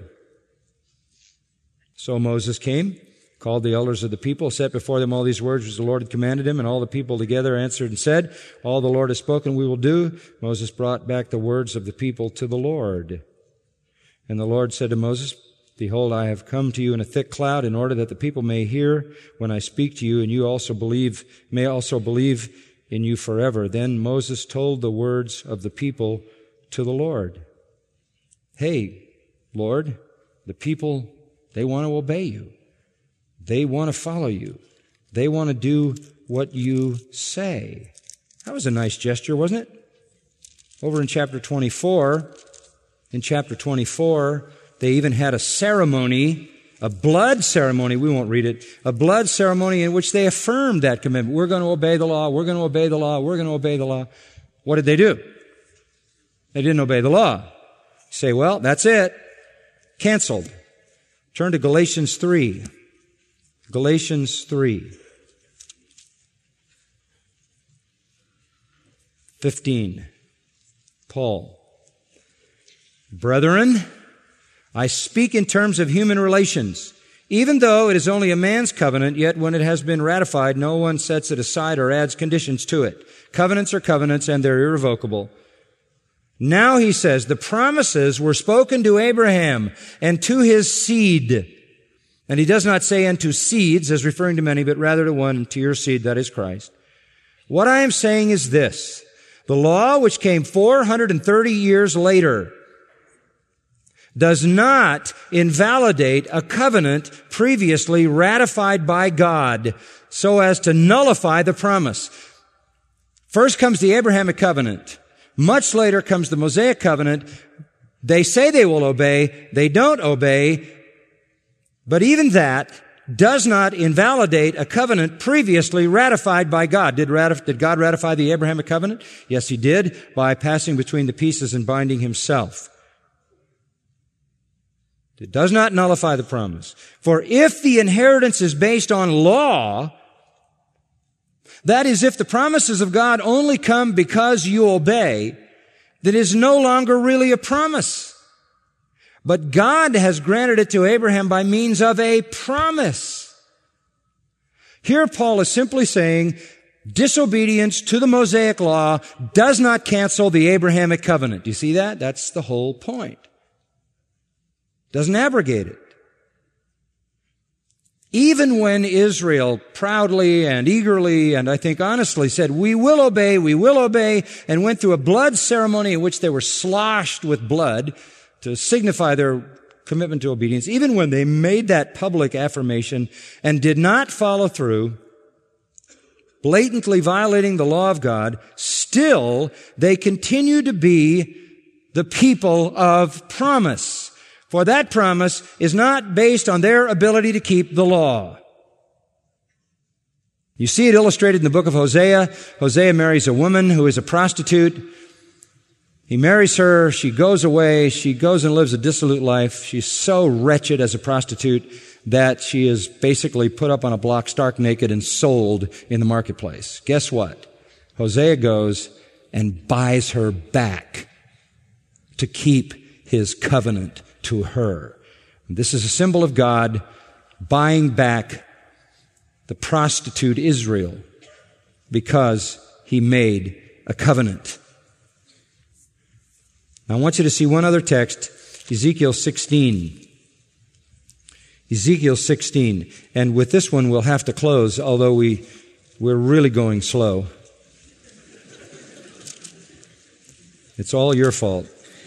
So Moses came, called the elders of the people, set before them all these words which the Lord had commanded him, and all the people together answered and said, all the Lord has spoken we will do. Moses brought back the words of the people to the Lord. And the Lord said to Moses, behold, I have come to you in a thick cloud in order that the people may hear when I speak to you, and you also may also believe in you forever. Then Moses told the words of the people to the Lord. Hey, Lord, the people, they want to obey you. They want to follow you. They want to do what you say. That was a nice gesture, wasn't it? Over in chapter 24, they even had a ceremony, a blood ceremony. We won't read it. A blood ceremony in which they affirmed that commitment. We're going to obey the law. We're going to obey the law. We're going to obey the law. What did they do? They didn't obey the law. You say, well, that's it. Canceled. Turn to Galatians 3. Galatians 3. 15. Paul. Brethren, I speak in terms of human relations. Even though it is only a man's covenant, yet when it has been ratified, no one sets it aside or adds conditions to it. Covenants are covenants, and they're irrevocable. Now, he says, the promises were spoken to Abraham and to his seed. And he does not say unto seeds, as referring to many, but rather to one, to your seed, that is Christ. What I am saying is this. The law, which came 430 years later, does not invalidate a covenant previously ratified by God so as to nullify the promise. First comes the Abrahamic covenant. Much later comes the Mosaic covenant. They say they will obey. They don't obey. But even that does not invalidate a covenant previously ratified by God. Did God ratify the Abrahamic covenant? Yes, he did, by passing between the pieces and binding himself. It does not nullify the promise. For if the inheritance is based on law, that is, if the promises of God only come because you obey, that is no longer really a promise. But God has granted it to Abraham by means of a promise. Here Paul is simply saying disobedience to the Mosaic law does not cancel the Abrahamic covenant. Do you see that? That's the whole point. Doesn't abrogate it. Even when Israel proudly and eagerly and I think honestly said, we will obey, and went through a blood ceremony in which they were sloshed with blood to signify their commitment to obedience, even when they made that public affirmation and did not follow through, blatantly violating the law of God, still they continue to be the people of promise. For that promise is not based on their ability to keep the law. You see it illustrated in the book of Hosea. Hosea marries a woman who is a prostitute. He marries her. She goes away. She goes and lives a dissolute life. She's so wretched as a prostitute that she is basically put up on a block stark naked and sold in the marketplace. Guess what? Hosea goes and buys her back to keep his covenant to her. This is a symbol of God buying back the prostitute Israel because he made a covenant. Now, I want you to see one other text, Ezekiel 16. Ezekiel 16. And with this one, we'll have to close, although we're really going slow. It's all your fault.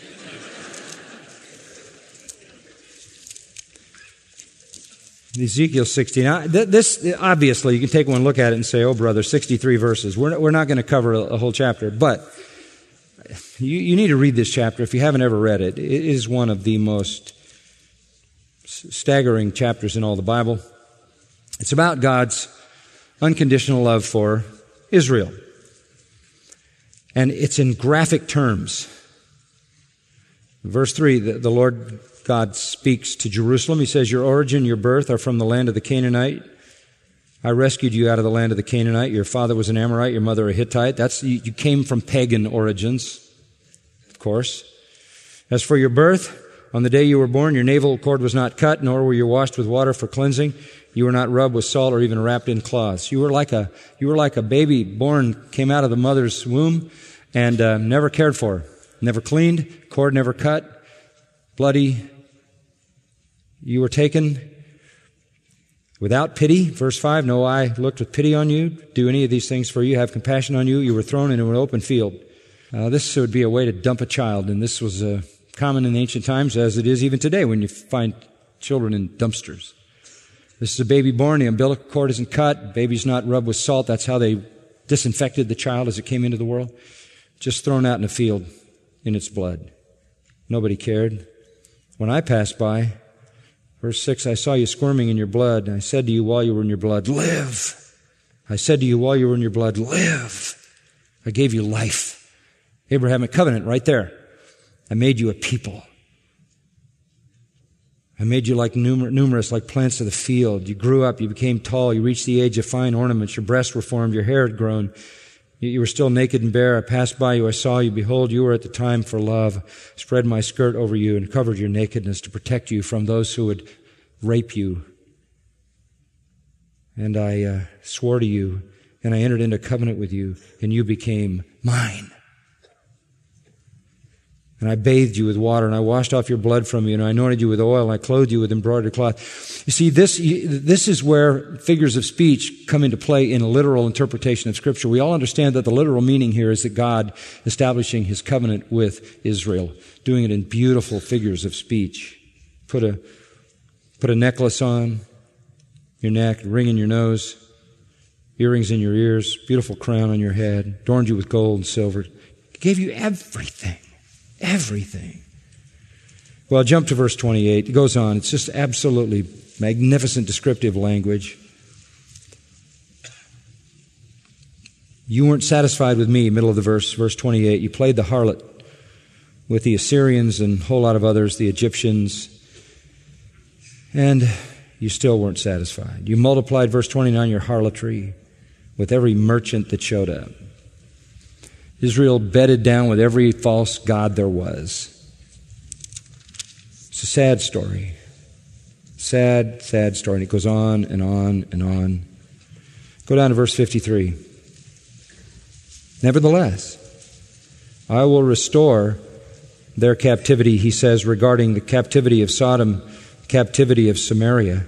Ezekiel 16. Now, this, obviously, you can take one look at it and say, oh, brother, 63 verses. We're not going to cover a whole chapter, but you need to read this chapter if you haven't ever read it. It is one of the most staggering chapters in all the Bible. It's about God's unconditional love for Israel. And it's in graphic terms. Verse 3, the Lord God speaks to Jerusalem. He says, your origin, your birth are from the land of the Canaanite. I rescued you out of the land of the Canaanite. Your father was an Amorite, your mother a Hittite. You came from pagan origins, of course. As for your birth, on the day you were born, your navel cord was not cut, nor were you washed with water for cleansing. You were not rubbed with salt or even wrapped in cloths. You were like a baby born, came out of the mother's womb, and never cared for, never cleaned, cord never cut, bloody. You were taken without pity. Verse 5, no eye looked with pity on you, do any of these things for you, have compassion on you. You were thrown into an open field. This would be a way to dump a child, and this was common in ancient times, as it is even today when you find children in dumpsters. This is a baby born. The umbilical cord isn't cut. Baby's not rubbed with salt. That's how they disinfected the child as it came into the world. Just thrown out in a field in its blood. Nobody cared. When I passed by, verse 6, I saw you squirming in your blood. I said to you while you were in your blood, live. I said to you while you were in your blood, live. I gave you life. Abrahamic covenant right there. I made you a people. I made you like numerous, like plants of the field. You grew up, you became tall, you reached the age of fine ornaments, your breasts were formed, your hair had grown. You were still naked and bare. I passed by you, I saw you. Behold, you were at the time for love. I spread my skirt over you and covered your nakedness to protect you from those who would rape you. And I swore to you, and I entered into covenant with you, and you became mine. And I bathed you with water, and I washed off your blood from you, and I anointed you with oil, and I clothed you with embroidered cloth. You see, this is where figures of speech come into play in a literal interpretation of Scripture. We all understand that the literal meaning here is that God establishing His covenant with Israel, doing it in beautiful figures of speech. Put a necklace on your neck, a ring in your nose, earrings in your ears, beautiful crown on your head, adorned you with gold and silver, gave you everything. Everything. Well, jump to verse 28. It goes on. It's just absolutely magnificent descriptive language. You weren't satisfied with me, middle of the verse 28. You played the harlot with the Assyrians and a whole lot of others, the Egyptians, and you still weren't satisfied. You multiplied, verse 29, your harlotry with every merchant that showed up. Israel bedded down with every false god there was. It's a sad story. Sad, sad story. And it goes on and on and on. Go down to verse 53. Nevertheless, I will restore their captivity, he says, regarding the captivity of Sodom, captivity of Samaria.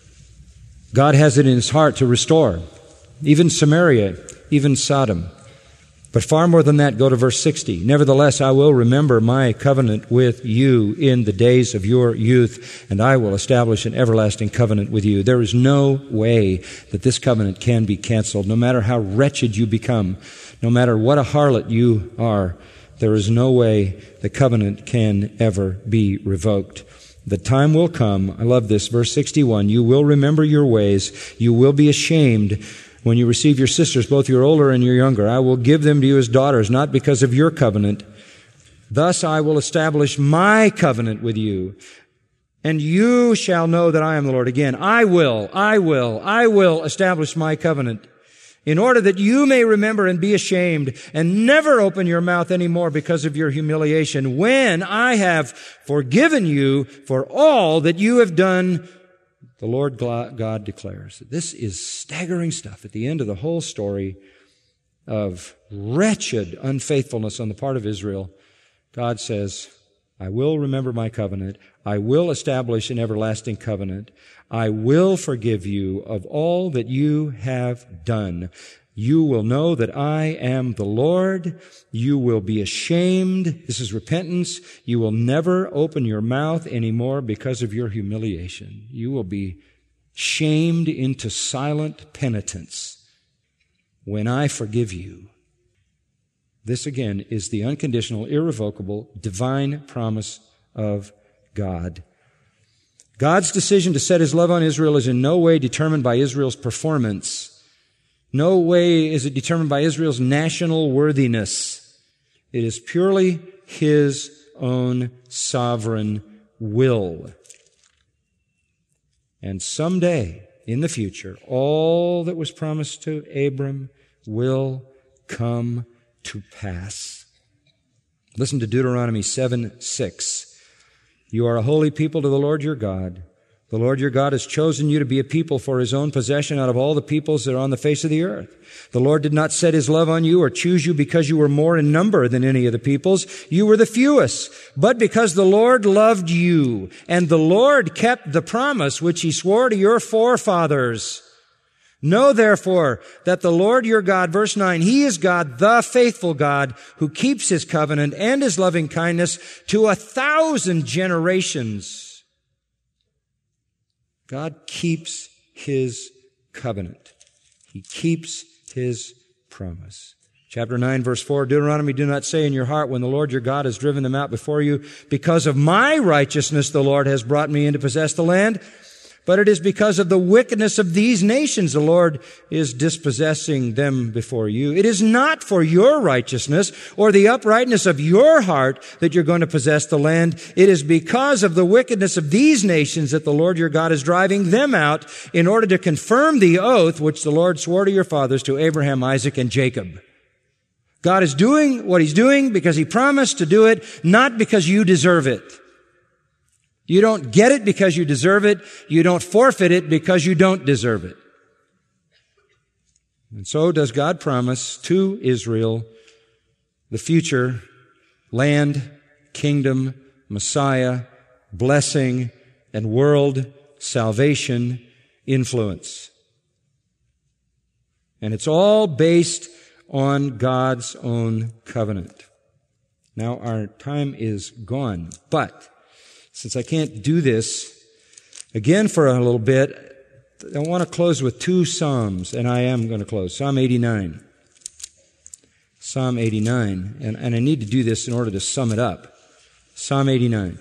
God has it in His heart to restore even Samaria, even Sodom. But far more than that, go to verse 60. Nevertheless, I will remember my covenant with you in the days of your youth, and I will establish an everlasting covenant with you. There is no way that this covenant can be canceled, no matter how wretched you become, no matter what a harlot you are. There is no way the covenant can ever be revoked. The time will come, I love this, verse 61, you will remember your ways, you will be ashamed when you receive your sisters, both your older and your younger. I will give them to you as daughters, not because of your covenant. Thus I will establish my covenant with you, and you shall know that I am the Lord. Again, I will establish my covenant, in order that you may remember and be ashamed, and never open your mouth anymore because of your humiliation, when I have forgiven you for all that you have done. The Lord God declares. This is staggering stuff at the end of the whole story of wretched unfaithfulness on the part of Israel. God says, I will remember my covenant. I will establish an everlasting covenant. I will forgive you of all that you have done. You will know that I am the Lord. You will be ashamed. This is repentance. You will never open your mouth anymore because of your humiliation. You will be shamed into silent penitence when I forgive you. This again is the unconditional, irrevocable, divine promise of God. God's decision to set His love on Israel is in no way determined by Israel's performance. No way is it determined by Israel's national worthiness. It is purely His own sovereign will. And someday, in the future, all that was promised to Abram will come to pass. Listen to Deuteronomy 7:6. You are a holy people to the Lord your God. The Lord your God has chosen you to be a people for His own possession out of all the peoples that are on the face of the earth. The Lord did not set His love on you or choose you because you were more in number than any of the peoples. You were the fewest, but because the Lord loved you, and the Lord kept the promise which He swore to your forefathers. Know therefore that the Lord your God, verse 9, He is God, the faithful God, who keeps His covenant and His loving kindness to 1,000 generations. God keeps His covenant. He keeps His promise. Chapter 9, verse 4, Deuteronomy, do not say in your heart when the Lord your God has driven them out before you, because of my righteousness the Lord has brought me in to possess the land. But it is because of the wickedness of these nations the Lord is dispossessing them before you. It is not for your righteousness or the uprightness of your heart that you're going to possess the land. It is because of the wickedness of these nations that the Lord your God is driving them out in order to confirm the oath which the Lord swore to your fathers, to Abraham, Isaac, and Jacob. God is doing what He's doing because He promised to do it, not because you deserve it. You don't get it because you deserve it. You don't forfeit it because you don't deserve it. And so does God promise to Israel the future land, kingdom, Messiah, blessing, and world salvation influence. And it's all based on God's own covenant. Now our time is gone, but since I can't do this again for a little bit, I want to close with two Psalms, and I am going to close. Psalm 89. Psalm 89. And I need to do this in order to sum it up. Psalm 89.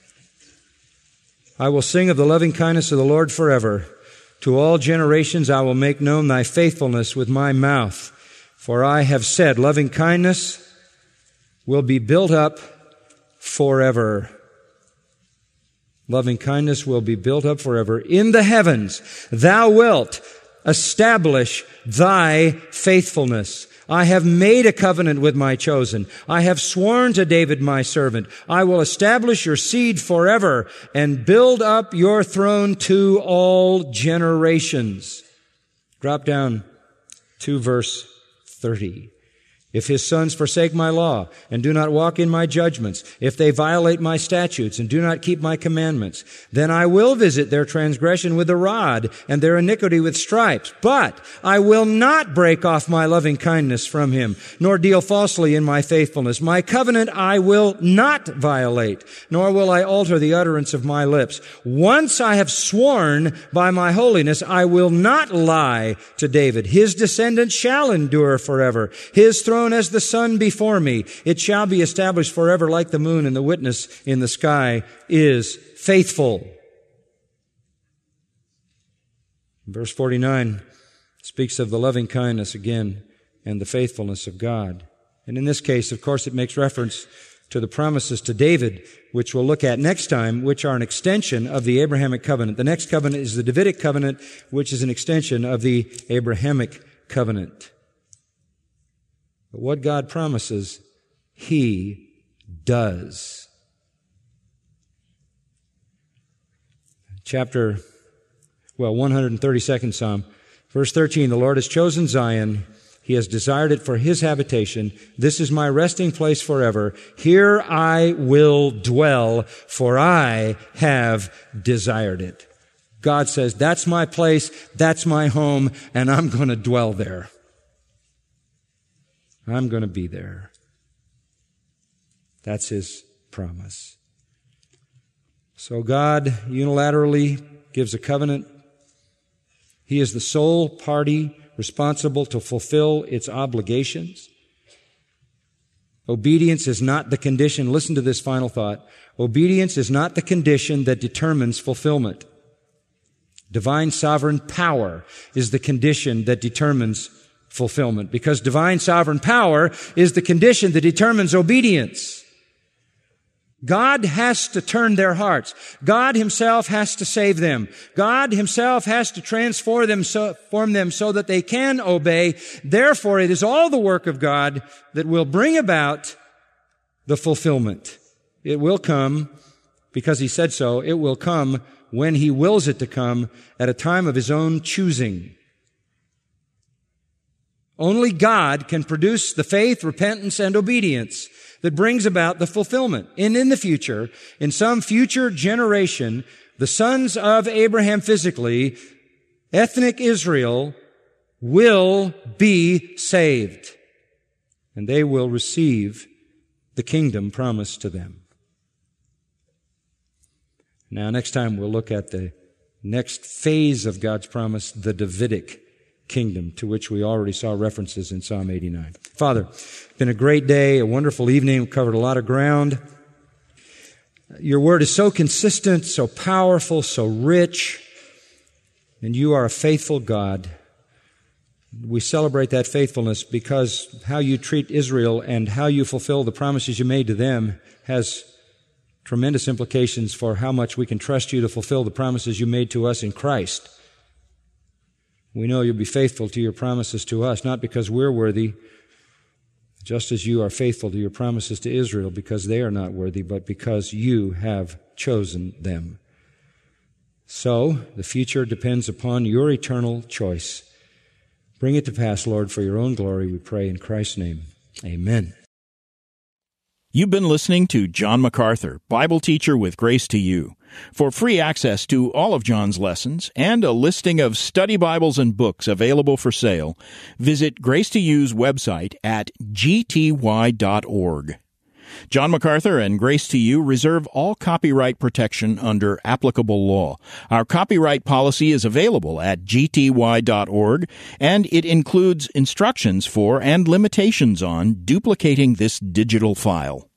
I will sing of the loving kindness of the Lord forever. To all generations I will make known thy faithfulness with my mouth. For I have said, loving kindness will be built up forever. Loving kindness will be built up forever. In the heavens, thou wilt establish thy faithfulness. I have made a covenant with my chosen. I have sworn to David my servant. I will establish your seed forever and build up your throne to all generations. Drop down to verse 30. If his sons forsake my law and do not walk in my judgments, if they violate my statutes and do not keep my commandments, then I will visit their transgression with a rod and their iniquity with stripes. But I will not break off my loving kindness from him, nor deal falsely in my faithfulness. My covenant I will not violate, nor will I alter the utterance of my lips. Once I have sworn by my holiness, I will not lie to David. His descendants shall endure forever. His throne as the sun before me. It shall be established forever like the moon, and the witness in the sky is faithful. Verse 49 speaks of the loving kindness again and the faithfulness of God. And in this case, of course, it makes reference to the promises to David, which we'll look at next time, which are an extension of the Abrahamic covenant. The next covenant is the Davidic covenant, which is an extension of the Abrahamic covenant. But what God promises, He does. Chapter 132nd Psalm, verse 13, the Lord has chosen Zion. He has desired it for His habitation. This is my resting place forever. Here I will dwell, for I have desired it. God says, that's my place, that's my home, and I'm going to dwell there. I'm going to be there. That's His promise. So God unilaterally gives a covenant. He is the sole party responsible to fulfill its obligations. Obedience is not the condition. Listen to this final thought. Obedience is not the condition that determines fulfillment. Divine sovereign power is the condition that determines fulfillment, because divine sovereign power is the condition that determines obedience. God has to turn their hearts. God Himself has to save them. God Himself has to transform them so that they can obey. Therefore, it is all the work of God that will bring about the fulfillment. It will come because He said so. It will come when He wills it to come at a time of His own choosing. Only God can produce the faith, repentance, and obedience that brings about the fulfillment. And in the future, in some future generation, the sons of Abraham physically, ethnic Israel, will be saved. And they will receive the kingdom promised to them. Now, next time we'll look at the next phase of God's promise, the Davidic kingdom, to which we already saw references in Psalm 89. Father, it's been a great day, a wonderful evening. We've covered a lot of ground. Your word is so consistent, so powerful, so rich, and you are a faithful God. We celebrate that faithfulness because how you treat Israel and how you fulfill the promises you made to them has tremendous implications for how much we can trust you to fulfill the promises you made to us in Christ. We know you'll be faithful to your promises to us, not because we're worthy, just as you are faithful to your promises to Israel because they are not worthy, but because you have chosen them. So, the future depends upon your eternal choice. Bring it to pass, Lord, for your own glory, we pray in Christ's name. Amen. You've been listening to John MacArthur, Bible teacher with Grace to You. For free access to all of John's lessons and a listing of study Bibles and books available for sale, visit Grace to You's website at gty.org. John MacArthur and Grace to You reserve all copyright protection under applicable law. Our copyright policy is available at gty.org, and it includes instructions for and limitations on duplicating this digital file.